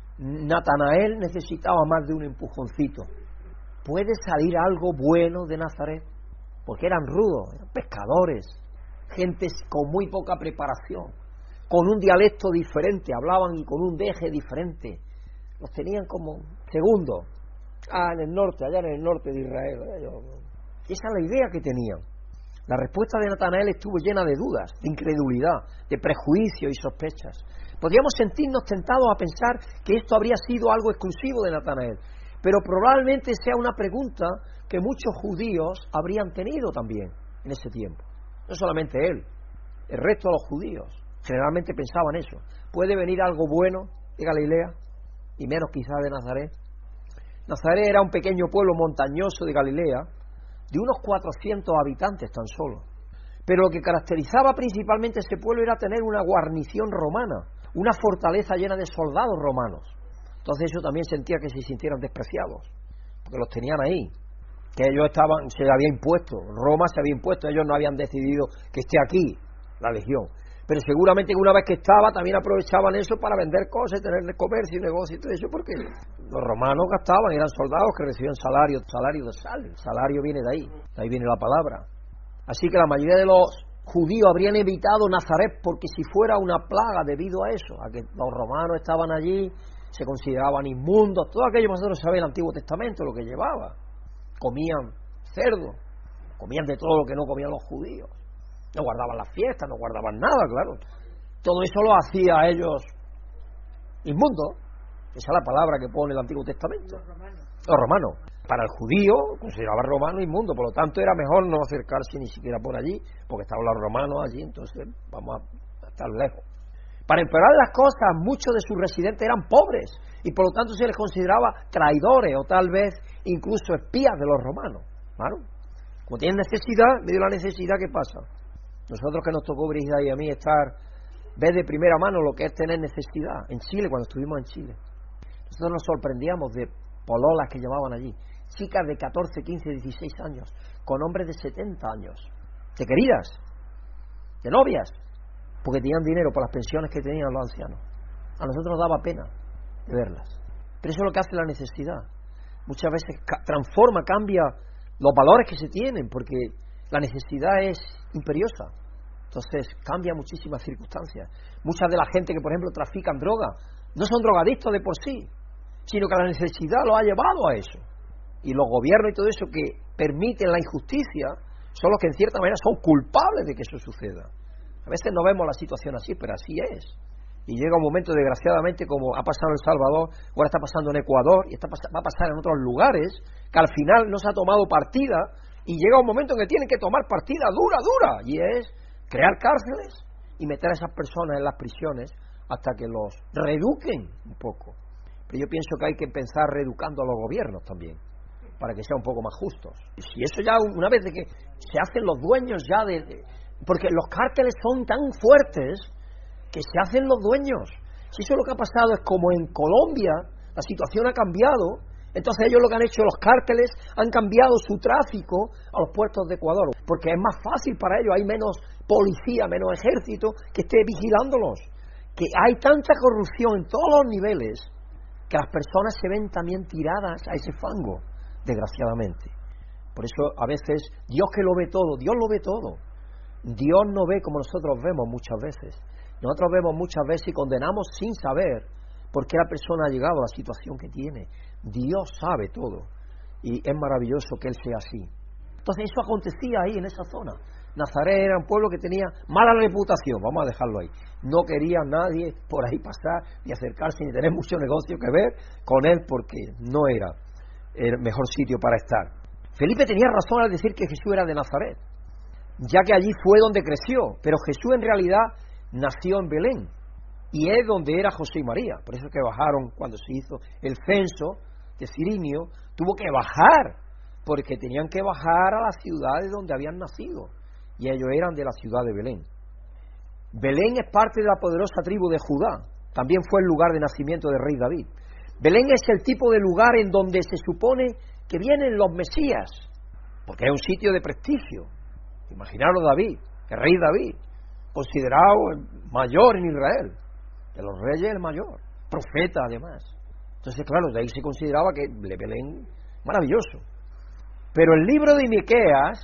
Natanael necesitaba más de un empujoncito. ¿Puede salir algo bueno de Nazaret? Porque eran rudos, eran pescadores, gente con muy poca preparación, con un dialecto diferente, hablaban y con un deje diferente. Los tenían como segundos. En el norte, allá en el norte de Israel. Esa es la idea que tenían. La respuesta de Natanael estuvo llena de dudas, de incredulidad, de prejuicios y sospechas. Podríamos sentirnos tentados a pensar que esto habría sido algo exclusivo de Natanael, pero probablemente sea una pregunta que muchos judíos habrían tenido también en ese tiempo. No solamente él, el resto de los judíos generalmente pensaban eso. ¿Puede venir algo bueno de Galilea? Y menos quizás de Nazaret. Nazaret era un pequeño pueblo montañoso de Galilea, de unos 400 habitantes tan solo. Pero lo que caracterizaba principalmente ese pueblo era tener una guarnición romana, una fortaleza llena de soldados romanos. Entonces eso también sentía que se sintieran despreciados, porque los tenían ahí, que ellos se había impuesto, Roma se había impuesto, ellos no habían decidido que esté aquí la legión. Pero seguramente que una vez que estaba también aprovechaban eso para vender cosas, tener comercio y negocio y todo eso, porque los romanos gastaban, eran soldados que recibían salario de sal, el salario viene de ahí viene la palabra. Así que la mayoría de los judíos habrían evitado Nazaret porque si fuera una plaga debido a eso, a que los romanos estaban allí, se consideraban inmundos, todo aquello que nosotros sabemos el Antiguo Testamento, lo que llevaba. Comían cerdo, comían de todo lo que no comían los judíos. No guardaban las fiestas, no guardaban nada, claro. Todo eso lo hacía a ellos inmundos. Esa es la palabra que pone el Antiguo Testamento. Los romanos. Para el judío, consideraba romano inmundo, por lo tanto era mejor no acercarse ni siquiera por allí, porque estaban los romanos allí, entonces vamos a estar lejos. Para empeorar las cosas, muchos de sus residentes eran pobres, y por lo tanto se les consideraba traidores, o tal vez incluso espías de los romanos. Claro. Como tienen necesidad, en medio de la necesidad, ¿qué pasa? Nosotros que nos tocó, Brigida y a mí, ver de primera mano lo que es tener necesidad. En Chile, cuando estuvimos en Chile, nosotros nos sorprendíamos de pololas que llevaban allí, chicas de 14, 15, 16 años, con hombres de 70 años, de queridas, de novias, porque tenían dinero por las pensiones que tenían los ancianos. A nosotros nos daba pena de verlas. Pero eso es lo que hace la necesidad. Muchas veces transforma, cambia los valores que se tienen, porque la necesidad es imperiosa. Entonces cambia muchísimas circunstancias. Mucha de la gente que, por ejemplo, trafican droga, no son drogadictos de por sí, sino que la necesidad los ha llevado a eso. Y los gobiernos y todo eso que permiten la injusticia son los que en cierta manera son culpables de que eso suceda. A veces no vemos la situación así, pero así es. Y llega un momento, desgraciadamente, como ha pasado en El Salvador, ahora está pasando en Ecuador, y va a pasar en otros lugares, que al final no se ha tomado partida, y llega un momento en que tienen que tomar partida dura, y es crear cárceles y meter a esas personas en las prisiones hasta que los reeduquen un poco. Pero yo pienso que hay que empezar reeducando a los gobiernos también, para que sean un poco más justos. Y si eso ya, una vez de que se hacen los dueños ya porque los cárteles son tan fuertes que se hacen los dueños. Si eso es lo que ha pasado, es como en Colombia, la situación ha cambiado, entonces ellos lo que han hecho, los cárteles, han cambiado su tráfico a los puertos de Ecuador, porque es más fácil para ellos, hay menos policía, menos ejército que esté vigilándolos. Que hay tanta corrupción en todos los niveles que las personas se ven también tiradas a ese fango, desgraciadamente. Por eso a veces, Dios que lo ve todo, Dios lo ve todo. Dios no ve como nosotros vemos muchas veces. Nosotros vemos muchas veces y condenamos sin saber por qué la persona ha llegado a la situación que tiene. Dios sabe todo y es maravilloso que Él sea así. Entonces eso acontecía ahí en esa zona. Nazaret era un pueblo que tenía mala reputación, vamos a dejarlo ahí. No quería nadie por ahí pasar ni acercarse ni tener mucho negocio que ver con él, porque no era el mejor sitio para estar. Felipe tenía razón al decir que Jesús era de Nazaret, ya que allí fue donde creció, pero Jesús en realidad nació en Belén, y es donde era José y María. Por eso es que bajaron cuando se hizo el censo de Cirinio, tuvo que bajar, porque tenían que bajar a las ciudades donde habían nacido, y ellos eran de la ciudad de Belén. Belén es parte de la poderosa tribu de Judá, también fue el lugar de nacimiento del rey David. Belén es el tipo de lugar en donde se supone que vienen los Mesías, porque es un sitio de prestigio. Imaginaros David, el rey David, considerado el mayor en Israel, de los reyes el mayor, profeta además. Entonces, claro, de ahí se consideraba que Belén, maravilloso. Pero el libro de Miqueas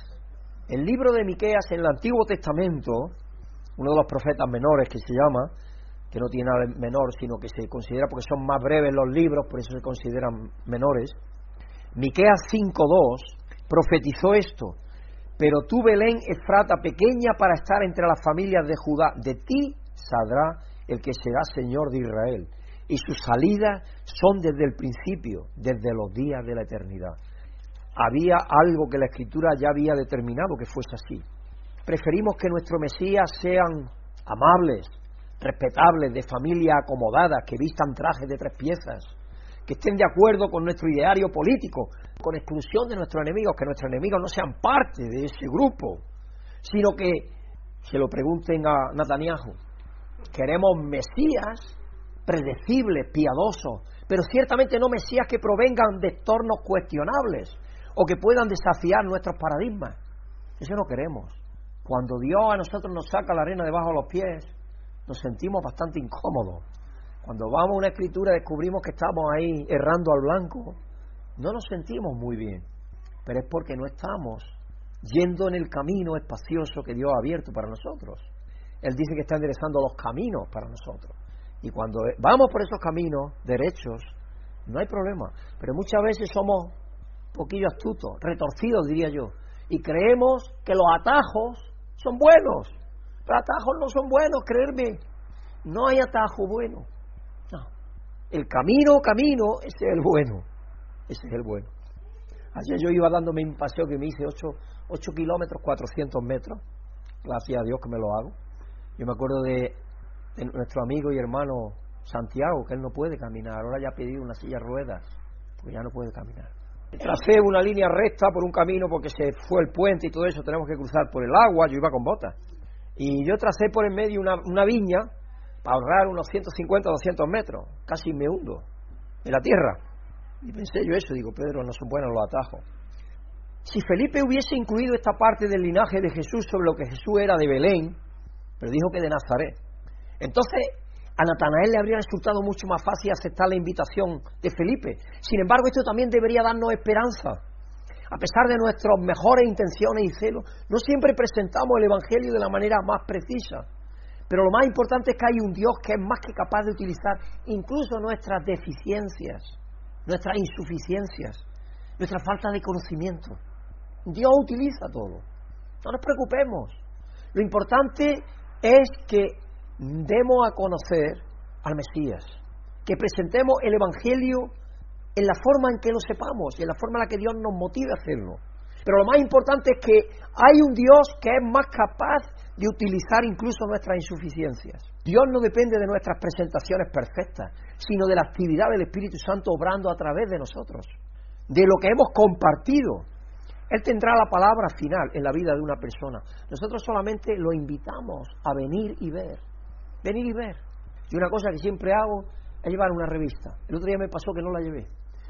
en el Antiguo Testamento, uno de los profetas menores que se llama, que no tiene nada de menor, sino que se considera, porque son más breves los libros, por eso se consideran menores. Miqueas 5:2 profetizó esto: pero tú, Belén Efrata, pequeña para estar entre las familias de Judá, de ti saldrá el que será Señor de Israel, y sus salidas son desde el principio, desde los días de la eternidad. Había algo que la Escritura ya había determinado que fuese así. Preferimos que nuestros Mesías sean amables, respetables, de familia acomodada, que vistan trajes de 3 piezas, que estén de acuerdo con nuestro ideario político, con exclusión de nuestros enemigos, que nuestros enemigos no sean parte de ese grupo, sino que se lo pregunten a Netanyahu. Queremos Mesías predecibles, piadosos, pero ciertamente no Mesías que provengan de entornos cuestionables o que puedan desafiar nuestros paradigmas. Eso no queremos. Cuando Dios a nosotros nos saca la arena debajo de los pies, nos sentimos bastante incómodos. Cuando vamos a una escritura y descubrimos que estamos ahí errando al blanco, no nos sentimos muy bien, pero es porque no estamos yendo en el camino espacioso que Dios ha abierto para nosotros. Él dice que está enderezando los caminos para nosotros. Y cuando vamos por esos caminos derechos, no hay problema. Pero muchas veces somos un poquillo astutos, retorcidos diría yo, y creemos que los atajos son buenos. Pero atajos no son buenos, creerme. No hay atajo bueno. No. El camino, ese es el bueno. Ese es el bueno. Ayer yo iba dándome un paseo que me hice 8 kilómetros, 400 metros. Gracias a Dios que me lo hago. Yo me acuerdo de nuestro amigo y hermano Santiago, que él no puede caminar. Ahora ya ha pedido una silla de ruedas, porque ya no puede caminar. Tracé una línea recta por un camino porque se fue el puente y todo eso. Tenemos que cruzar por el agua. Yo iba con botas. Y yo tracé por en medio una viña para ahorrar unos 150 o 200 metros. Casi me hundo en la tierra. Y pensé yo eso, digo, Pedro, no son buenos los atajos. Si Felipe hubiese incluido esta parte del linaje de Jesús sobre lo que Jesús era de Belén, pero dijo que de Nazaret, entonces a Natanael le habría resultado mucho más fácil aceptar la invitación de Felipe. Sin embargo, esto también debería darnos esperanza. A pesar de nuestras mejores intenciones y celos, no siempre presentamos el Evangelio de la manera más precisa. Pero lo más importante es que hay un Dios que es más que capaz de utilizar incluso nuestras deficiencias, nuestras insuficiencias, nuestra falta de conocimiento. Dios utiliza todo. No nos preocupemos. Lo importante es que demos a conocer al Mesías, que presentemos el Evangelio en la forma en que lo sepamos y en la forma en la que Dios nos motive a hacerlo. Pero lo más importante es que hay un Dios que es más capaz de utilizar incluso nuestras insuficiencias. Dios no depende de nuestras presentaciones perfectas, sino de la actividad del Espíritu Santo obrando a través de nosotros, de lo que hemos compartido. Él tendrá la palabra final en la vida de una persona. Nosotros solamente lo invitamos a venir y ver. Venir y ver. Y una cosa que siempre hago es llevar una revista. El otro día me pasó que no la llevé.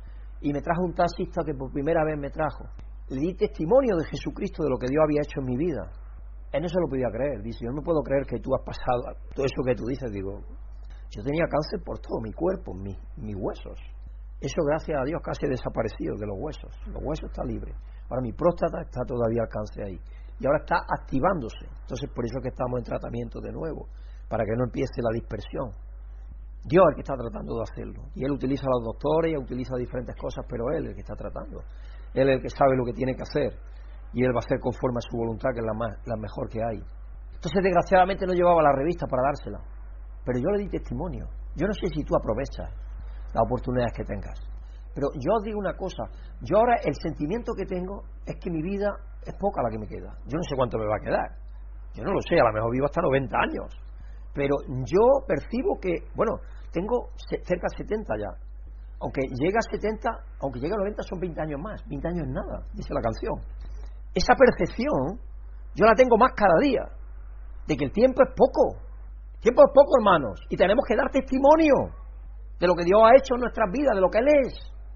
Y me trajo un taxista que por primera vez me trajo. Le di testimonio de Jesucristo, de lo que Dios había hecho en mi vida. Él no se lo podía creer. Dice, yo no puedo creer que tú has pasado todo eso que tú dices. Digo, yo tenía cáncer por todo mi cuerpo, mis huesos. Eso, gracias a Dios, casi ha desaparecido de los huesos. Los huesos están libres. Ahora mi próstata está todavía al cáncer ahí. Y ahora está activándose. Entonces, por eso es que estamos en tratamiento de nuevo, para que no empiece la dispersión. Dios es el que está tratando de hacerlo. Y Él utiliza a los doctores y utiliza diferentes cosas, pero Él es el que está tratando. Él es el que sabe lo que tiene que hacer. Y Él va a hacer conforme a su voluntad, que es la mejor que hay. Entonces, desgraciadamente, no llevaba la revista para dársela. Pero yo le di testimonio. Yo no sé si tú aprovechas las oportunidades que tengas. Pero yo os digo una cosa. Yo ahora el sentimiento que tengo es que mi vida es poca la que me queda. Yo no sé cuánto me va a quedar. Yo no lo sé, a lo mejor vivo hasta 90 años. Pero yo percibo que, bueno, tengo cerca de 70 ya. Aunque llegue a 70, aunque llegue a 90 son 20 años más. 20 años es nada, dice la canción. Esa percepción yo la tengo más cada día, de que el tiempo es poco. El tiempo es poco, hermanos, y tenemos que dar testimonio de lo que Dios ha hecho en nuestras vidas, de lo que Él es.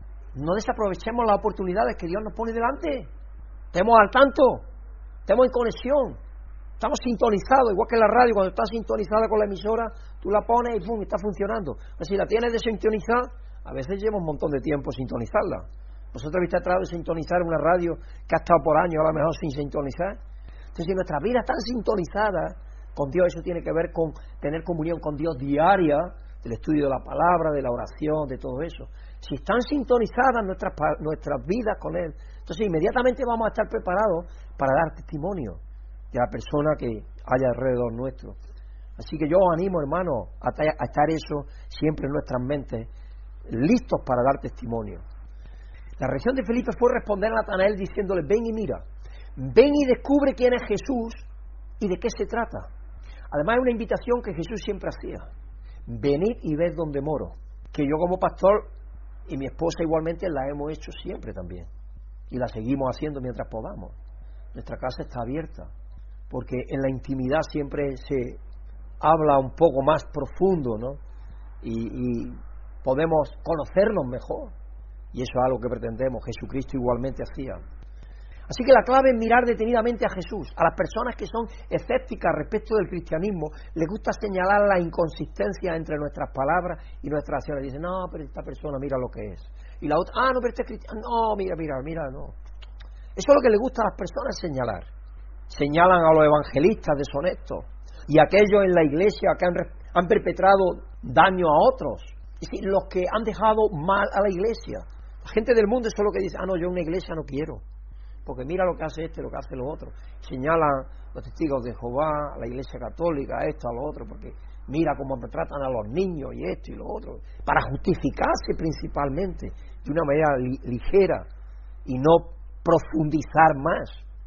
No desaprovechemos las oportunidades que Dios nos pone delante. Estemos al tanto, estemos en conexión, estamos sintonizados, igual que en la radio, cuando está sintonizada con la emisora, tú la pones y ¡pum!, está funcionando. Pero si la tienes desintonizada, a veces lleva un montón de tiempo sintonizarla. Vosotros habéis tratado de sintonizar una radio que ha estado por años, a lo mejor sin sintonizar. Entonces, si nuestras vidas están sintonizadas con Dios, eso tiene que ver con tener comunión con Dios diaria, del estudio de la palabra, de la oración, de todo eso. Si están sintonizadas nuestras vidas con Él, entonces inmediatamente vamos a estar preparados para dar testimonio de la persona que haya alrededor nuestro. Así que yo os animo, hermanos, a estar eso siempre en nuestras mentes, listos para dar testimonio. La reacción de Felipe fue responder a Natanael diciéndole, ven y mira, ven y descubre quién es Jesús y de qué se trata. Además es una invitación que Jesús siempre hacía. Venid y ved donde moro, que yo como pastor y mi esposa igualmente la hemos hecho siempre también y la seguimos haciendo mientras podamos. Nuestra casa está abierta porque en la intimidad siempre se habla un poco más profundo, ¿no? Y podemos conocernos mejor, y eso es algo que pretendemos. Jesucristo igualmente hacía. Así que la clave es mirar detenidamente a Jesús. A las personas que son escépticas respecto del cristianismo les gusta señalar la inconsistencia entre nuestras palabras y nuestras acciones. Dicen, no, pero esta persona mira lo que es. Y la otra, no, pero este es cristiano. No, mira, no. Eso es lo que les gusta a las personas señalar. Señalan a los evangelistas deshonestos y a aquellos en la iglesia que han perpetrado daño a otros. Es decir, los que han dejado mal a la iglesia. La gente del mundo eso es lo que dice, no, yo una iglesia no quiero. Porque mira lo que hace este, lo que hace lo otro. Señalan los testigos de Jehová, la iglesia católica, a esto, a lo otro, porque mira cómo tratan a los niños y esto y lo otro, para justificarse principalmente de una manera ligera y no profundizar más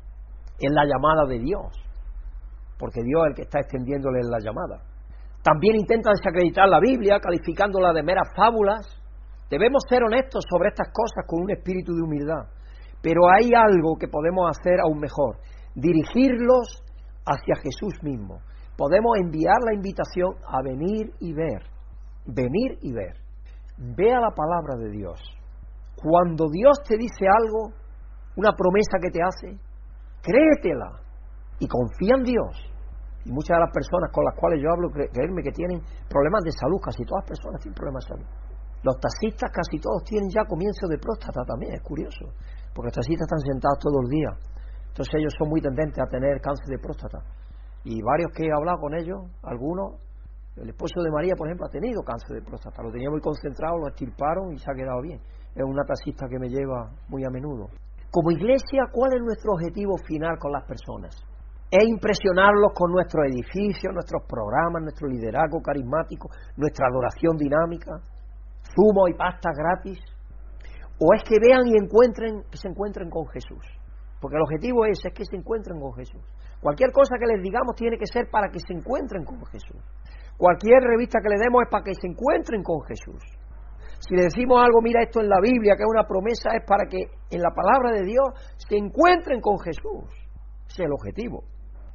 en la llamada de Dios, porque Dios es el que está extendiéndole la llamada. También intenta desacreditar la Biblia, calificándola de meras fábulas. Debemos ser honestos sobre estas cosas con un espíritu de humildad. Pero hay algo que podemos hacer aún mejor, dirigirlos hacia Jesús mismo. Podemos enviar la invitación a venir y ver. Venir y ver. Vea la palabra de Dios. Cuando Dios te dice algo, una promesa que te hace, créetela y confía en Dios. Y muchas de las personas con las cuales yo hablo, creerme que tienen problemas de salud, casi todas las personas tienen problemas de salud. Los taxistas casi todos tienen ya comienzo de próstata también, es curioso, porque los taxistas están sentados todo el día, entonces ellos son muy tendentes a tener cáncer de próstata. Y varios que he hablado con ellos, algunos, el esposo de María, por ejemplo, ha tenido cáncer de próstata, lo tenía muy concentrado, lo extirparon y se ha quedado bien. Es una taxista que me lleva muy a menudo. Como iglesia, ¿cuál es nuestro objetivo final con las personas? ¿Es impresionarlos con nuestros edificios, nuestros programas, nuestro liderazgo carismático, nuestra adoración dinámica, zumo y pasta gratis? ¿O es que vean y que se encuentren con Jesús? Porque el objetivo es que se encuentren con Jesús. Cualquier cosa que les digamos tiene que ser para que se encuentren con Jesús. Cualquier revista que les demos es para que se encuentren con Jesús. Si le decimos algo, mira esto en la Biblia, que es una promesa, es para que en la palabra de Dios se encuentren con Jesús. Ese es el objetivo.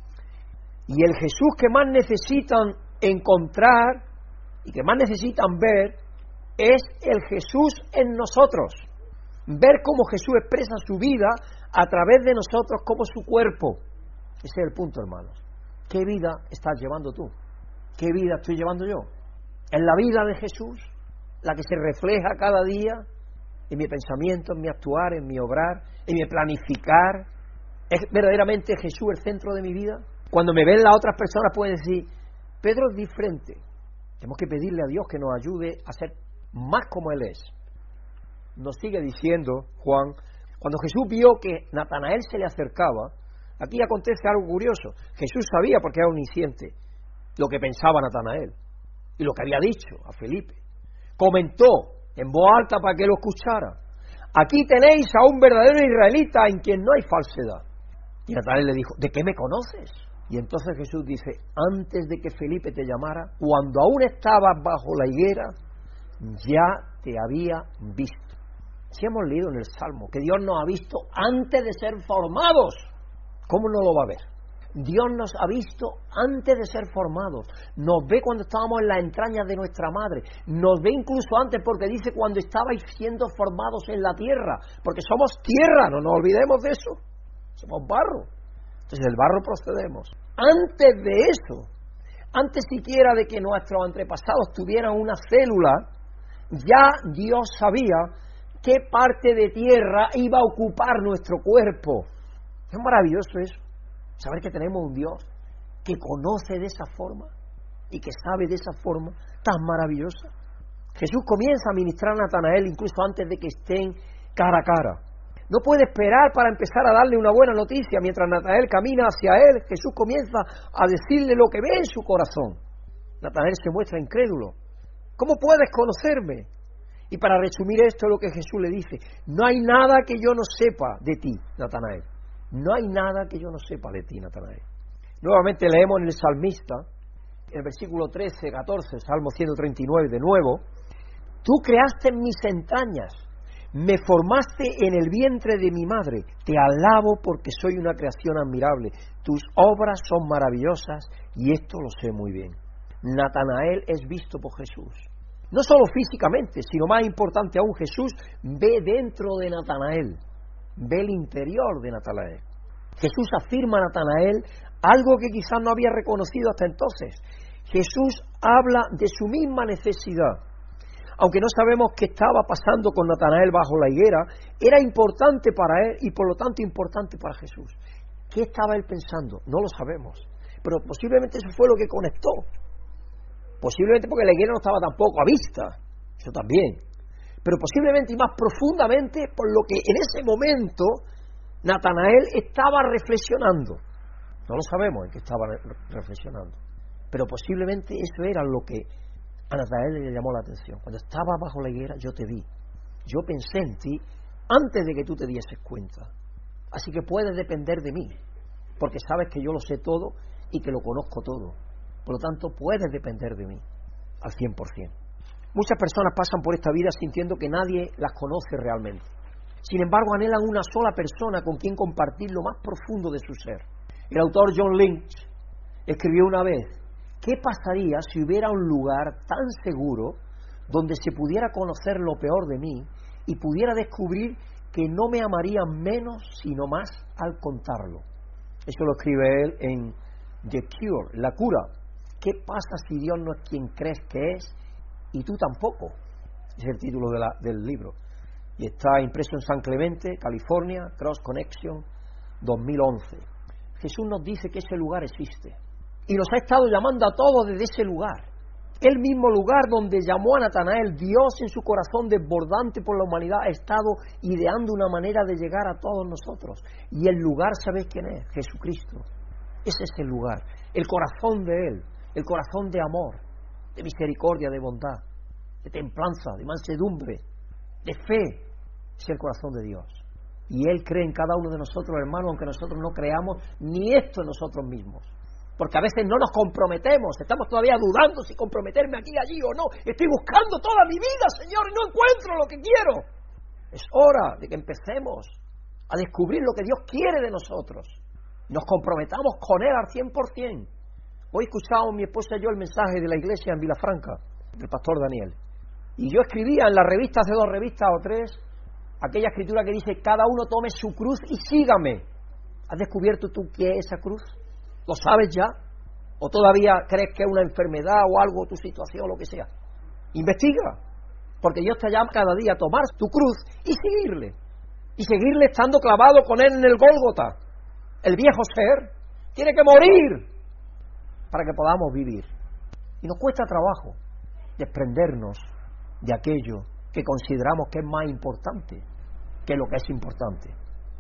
Y el Jesús que más necesitan encontrar y que más necesitan ver es el Jesús en nosotros. Ver cómo Jesús expresa su vida a través de nosotros como su cuerpo. Ese es el punto, hermanos. ¿Qué vida estás llevando tú? ¿Qué vida estoy llevando yo? ¿Es la vida de Jesús la que se refleja cada día en mi pensamiento, en mi actuar, en mi obrar, en mi planificar? ¿Es verdaderamente Jesús el centro de mi vida? Cuando me ven las otras personas pueden decir, Pedro es diferente. Tenemos que pedirle a Dios que nos ayude a ser más como Él es. Nos sigue diciendo Juan, cuando Jesús vio que Natanael se le acercaba, aquí acontece algo curioso. Jesús sabía, porque era omnisciente, lo que pensaba Natanael y lo que había dicho a Felipe. Comentó en voz alta para que lo escuchara. Aquí tenéis a un verdadero israelita en quien no hay falsedad. Y Natanael le dijo, ¿de qué me conoces? Y entonces Jesús dice, antes de que Felipe te llamara, cuando aún estabas bajo la higuera, ya te había visto. Si hemos leído en el Salmo que Dios nos ha visto antes de ser formados, ¿cómo no lo va a ver? Dios nos ha visto antes de ser formados. Nos ve cuando estábamos en las entrañas de nuestra madre. Nos ve incluso antes, porque dice cuando estabais siendo formados en la tierra. Porque somos tierra, no nos olvidemos de eso. Somos barro. Entonces del barro procedemos. Antes de eso, antes siquiera de que nuestros antepasados tuvieran una célula, ya Dios sabía qué parte de tierra iba a ocupar nuestro cuerpo. Es maravilloso eso. Saber que tenemos un Dios que conoce de esa forma y que sabe de esa forma tan maravillosa. Jesús comienza a ministrar a Natanael incluso antes de que estén cara a cara. No puede esperar para empezar a darle una buena noticia. Mientras Natanael camina hacia él, Jesús comienza a decirle lo que ve en su corazón. Natanael se muestra incrédulo. ¿Cómo puedes conocerme? Y para resumir esto es lo que Jesús le dice. No hay nada que yo no sepa de ti, Natanael. No hay nada que yo no sepa de ti, Natanael. Nuevamente leemos en el salmista, en el versículo 13, 14, Salmo 139, de nuevo. Tú creaste mis entrañas, Me formaste en el vientre de mi madre. Te alabo porque soy una creación admirable. Tus obras son maravillosas y esto lo sé muy bien. Natanael es visto por Jesús. No solo físicamente, sino más importante aún, Jesús ve dentro de Natanael. Ve el interior de Natanael. Jesús afirma a Natanael algo que quizás no había reconocido hasta entonces. Jesús habla de su misma necesidad. Aunque no sabemos qué estaba pasando con Natanael bajo la higuera, era importante para él y por lo tanto importante para Jesús. ¿Qué estaba él pensando? No lo sabemos. Pero posiblemente eso fue lo que conectó. Posiblemente porque la higuera no estaba tampoco a vista. Eso también. Pero posiblemente y más profundamente por lo que en ese momento Natanael estaba reflexionando. No lo sabemos en qué estaba reflexionando. Pero posiblemente eso era lo que a Natanael le llamó la atención. Cuando estaba bajo la higuera yo te vi. Yo pensé en ti antes de que tú te dieses cuenta. Así que puedes depender de mí. Porque sabes que yo lo sé todo y que lo conozco todo. Por lo tanto, puedes depender de mí al 100%. Muchas personas pasan por esta vida sintiendo que nadie las conoce realmente. Sin embargo, anhelan una sola persona con quien compartir lo más profundo de su ser. El autor John Lynch escribió una vez: ¿qué pasaría si hubiera un lugar tan seguro donde se pudiera conocer lo peor de mí y pudiera descubrir que no me amarían menos sino más al contarlo? Eso lo escribe él en The Cure, La Cura. ¿Qué pasa si Dios no es quien crees que es y tú tampoco? Es el título del libro. Y está impreso en San Clemente, California, Cross Connection, 2011. Jesús nos dice que ese lugar existe. Y nos ha estado llamando a todos desde ese lugar. El mismo lugar donde llamó a Natanael. Dios en su corazón desbordante por la humanidad ha estado ideando una manera de llegar a todos nosotros. Y el lugar, ¿sabéis quién es? Jesucristo. Ese es el lugar. El corazón de Él. El corazón de amor, de misericordia, de bondad, de templanza, de mansedumbre, de fe. Es el corazón de Dios. Y Él cree en cada uno de nosotros, hermanos, aunque nosotros no creamos ni esto en nosotros mismos. Porque a veces no nos comprometemos, estamos todavía dudando si comprometerme aquí, allí o no. Estoy buscando toda mi vida, Señor, y no encuentro lo que quiero. Es hora de que empecemos a descubrir lo que Dios quiere de nosotros. Nos comprometamos con Él al 100%. Hoy escuchamos mi esposa y yo el mensaje de la iglesia en Vilafranca, del pastor Daniel. Y yo escribía en la revista, hace 2 revistas o 3, aquella escritura que dice: cada uno tome su cruz y sígame. ¿Has descubierto tú qué es esa cruz? ¿Lo sabes ya? ¿O todavía crees que es una enfermedad o algo, tu situación o lo que sea? Investiga, porque Dios te llama cada día a tomar tu cruz y seguirle. Y seguirle estando clavado con Él en el Gólgota. El viejo ser tiene que morir para que podamos vivir. Y nos cuesta trabajo desprendernos de aquello que consideramos que es más importante que lo que es importante.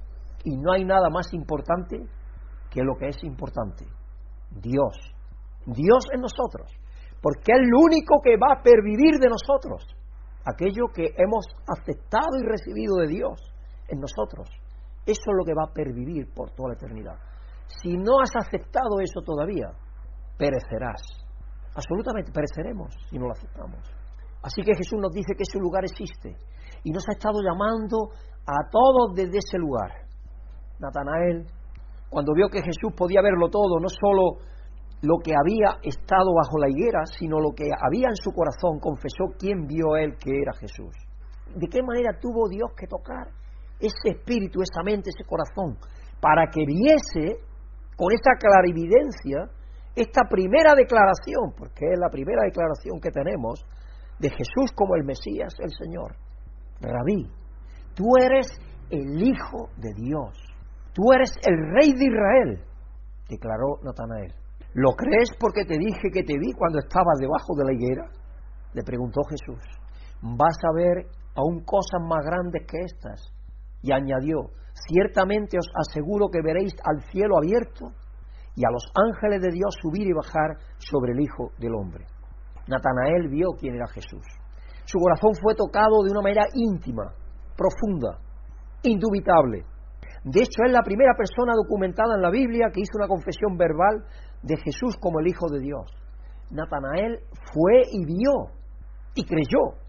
Y no hay nada más importante que lo que es importante. Dios. Dios en nosotros. Porque es lo único que va a pervivir de nosotros. Aquello que hemos aceptado y recibido de Dios en nosotros. Eso es lo que va a pervivir por toda la eternidad. Si no has aceptado eso todavía, perecerás. Absolutamente pereceremos si no lo aceptamos. Así que Jesús nos dice que ese lugar existe y nos ha estado llamando a todos desde ese lugar. Natanael, cuando vio que Jesús podía verlo todo, no solo lo que había estado bajo la higuera, sino lo que había en su corazón, confesó quién vio él que era Jesús. ¿De qué manera tuvo Dios que tocar ese espíritu, esa mente, ese corazón, para que viese con esa clarividencia esta primera declaración, porque es la primera declaración que tenemos de Jesús como el Mesías, el Señor? Rabí, tú eres el Hijo de Dios, tú eres el Rey de Israel, declaró Natanael. ¿Lo crees porque te dije que te vi cuando estabas debajo de la higuera? Le preguntó Jesús. Vas a ver aún cosas más grandes que estas. Y añadió, ciertamente os aseguro que veréis al cielo abierto y a los ángeles de Dios subir y bajar sobre el Hijo del Hombre. Natanael vio quién era Jesús. Su corazón fue tocado de una manera íntima, profunda, indubitable. De hecho, es la primera persona documentada en la Biblia que hizo una confesión verbal de Jesús como el Hijo de Dios. Natanael fue y vio y creyó.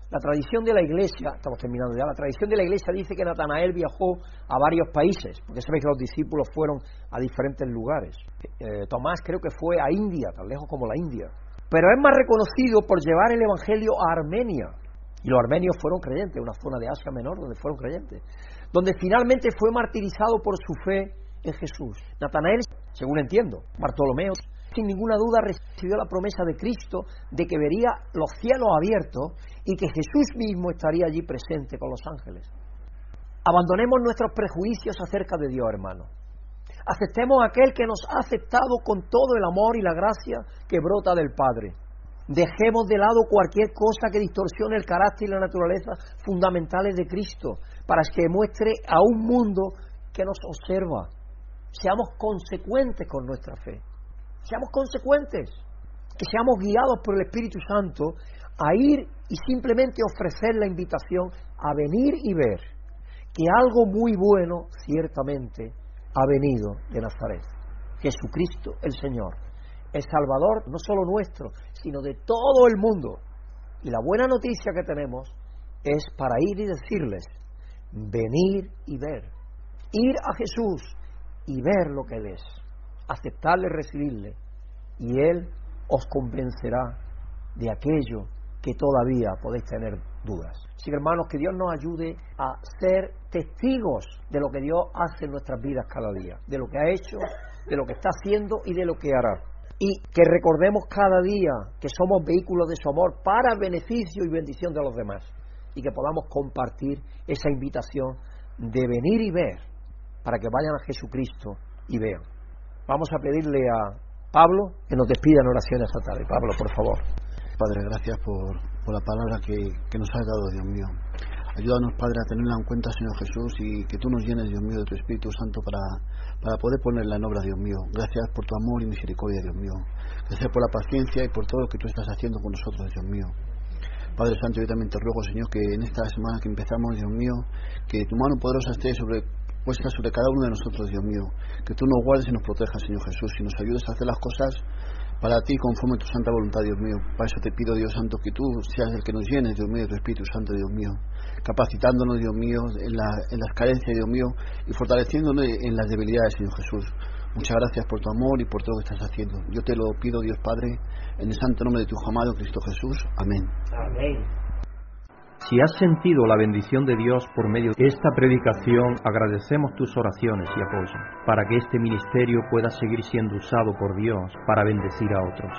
La tradición de la Iglesia, estamos terminando ya, la tradición de la Iglesia dice que Natanael viajó a varios países, porque sabéis que los discípulos fueron a diferentes lugares. Tomás creo que fue a India, tan lejos como la India. Pero es más reconocido por llevar el Evangelio a Armenia. Y los armenios fueron creyentes, una zona de Asia Menor donde fueron creyentes, donde finalmente fue martirizado por su fe en Jesús. Natanael, según entiendo, Bartolomeo, sin ninguna duda recibió la promesa de Cristo de que vería los cielos abiertos y que Jesús mismo estaría allí presente con los ángeles. Abandonemos nuestros prejuicios acerca de Dios, hermanos. Aceptemos a aquel que nos ha aceptado con todo el amor y la gracia que brota del Padre. Dejemos de lado cualquier cosa que distorsione el carácter y la naturaleza fundamentales de Cristo para que muestre a un mundo que nos observa. Seamos consecuentes con nuestra fe. Seamos consecuentes, que seamos guiados por el Espíritu Santo a ir y simplemente ofrecer la invitación a venir y ver que algo muy bueno ciertamente ha venido de Nazaret. Jesucristo el Señor, el Salvador no solo nuestro, sino de todo el mundo. Y la buena noticia que tenemos es para ir y decirles, venir y ver, ir a Jesús y ver lo que Él es. Aceptarle, recibirle, y Él os convencerá de aquello que todavía podéis tener dudas. Así que, hermanos, que Dios nos ayude a ser testigos de lo que Dios hace en nuestras vidas cada día, de lo que ha hecho, de lo que está haciendo y de lo que hará. Y que recordemos cada día que somos vehículos de su amor para beneficio y bendición de los demás, y que podamos compartir esa invitación de venir y ver, para que vayan a Jesucristo y vean. Vamos a pedirle a Pablo que nos despida en oración esta tarde. Pablo, por favor. Padre, gracias por la palabra que nos has dado, Dios mío. Ayúdanos, Padre, a tenerla en cuenta, Señor Jesús, y que tú nos llenes, Dios mío, de tu Espíritu Santo para poder ponerla en obra, Dios mío. Gracias por tu amor y misericordia, Dios mío. Gracias por la paciencia y por todo lo que tú estás haciendo con nosotros, Dios mío. Padre Santo, yo también te ruego, Señor, que en esta semana que empezamos, Dios mío, que tu mano poderosa esté puesta sobre cada uno de nosotros, Dios mío, que tú nos guardes y nos protejas, Señor Jesús, y nos ayudes a hacer las cosas para ti conforme a tu santa voluntad, Dios mío. Para eso te pido, Dios Santo, que tú seas el que nos llenes, Dios mío, de tu Espíritu Santo, Dios mío, capacitándonos, Dios mío, en las carencias, Dios mío, y fortaleciéndonos en las debilidades, Señor Jesús. Muchas gracias por tu amor y por todo lo que estás haciendo. Yo te lo pido, Dios Padre, en el santo nombre de tu Hijo amado Cristo Jesús. Amén. Amén. Si has sentido la bendición de Dios por medio de esta predicación, agradecemos tus oraciones y apoyo, para que este ministerio pueda seguir siendo usado por Dios para bendecir a otros.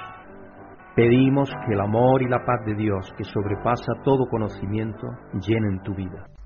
Pedimos que el amor y la paz de Dios, que sobrepasa todo conocimiento, llenen tu vida.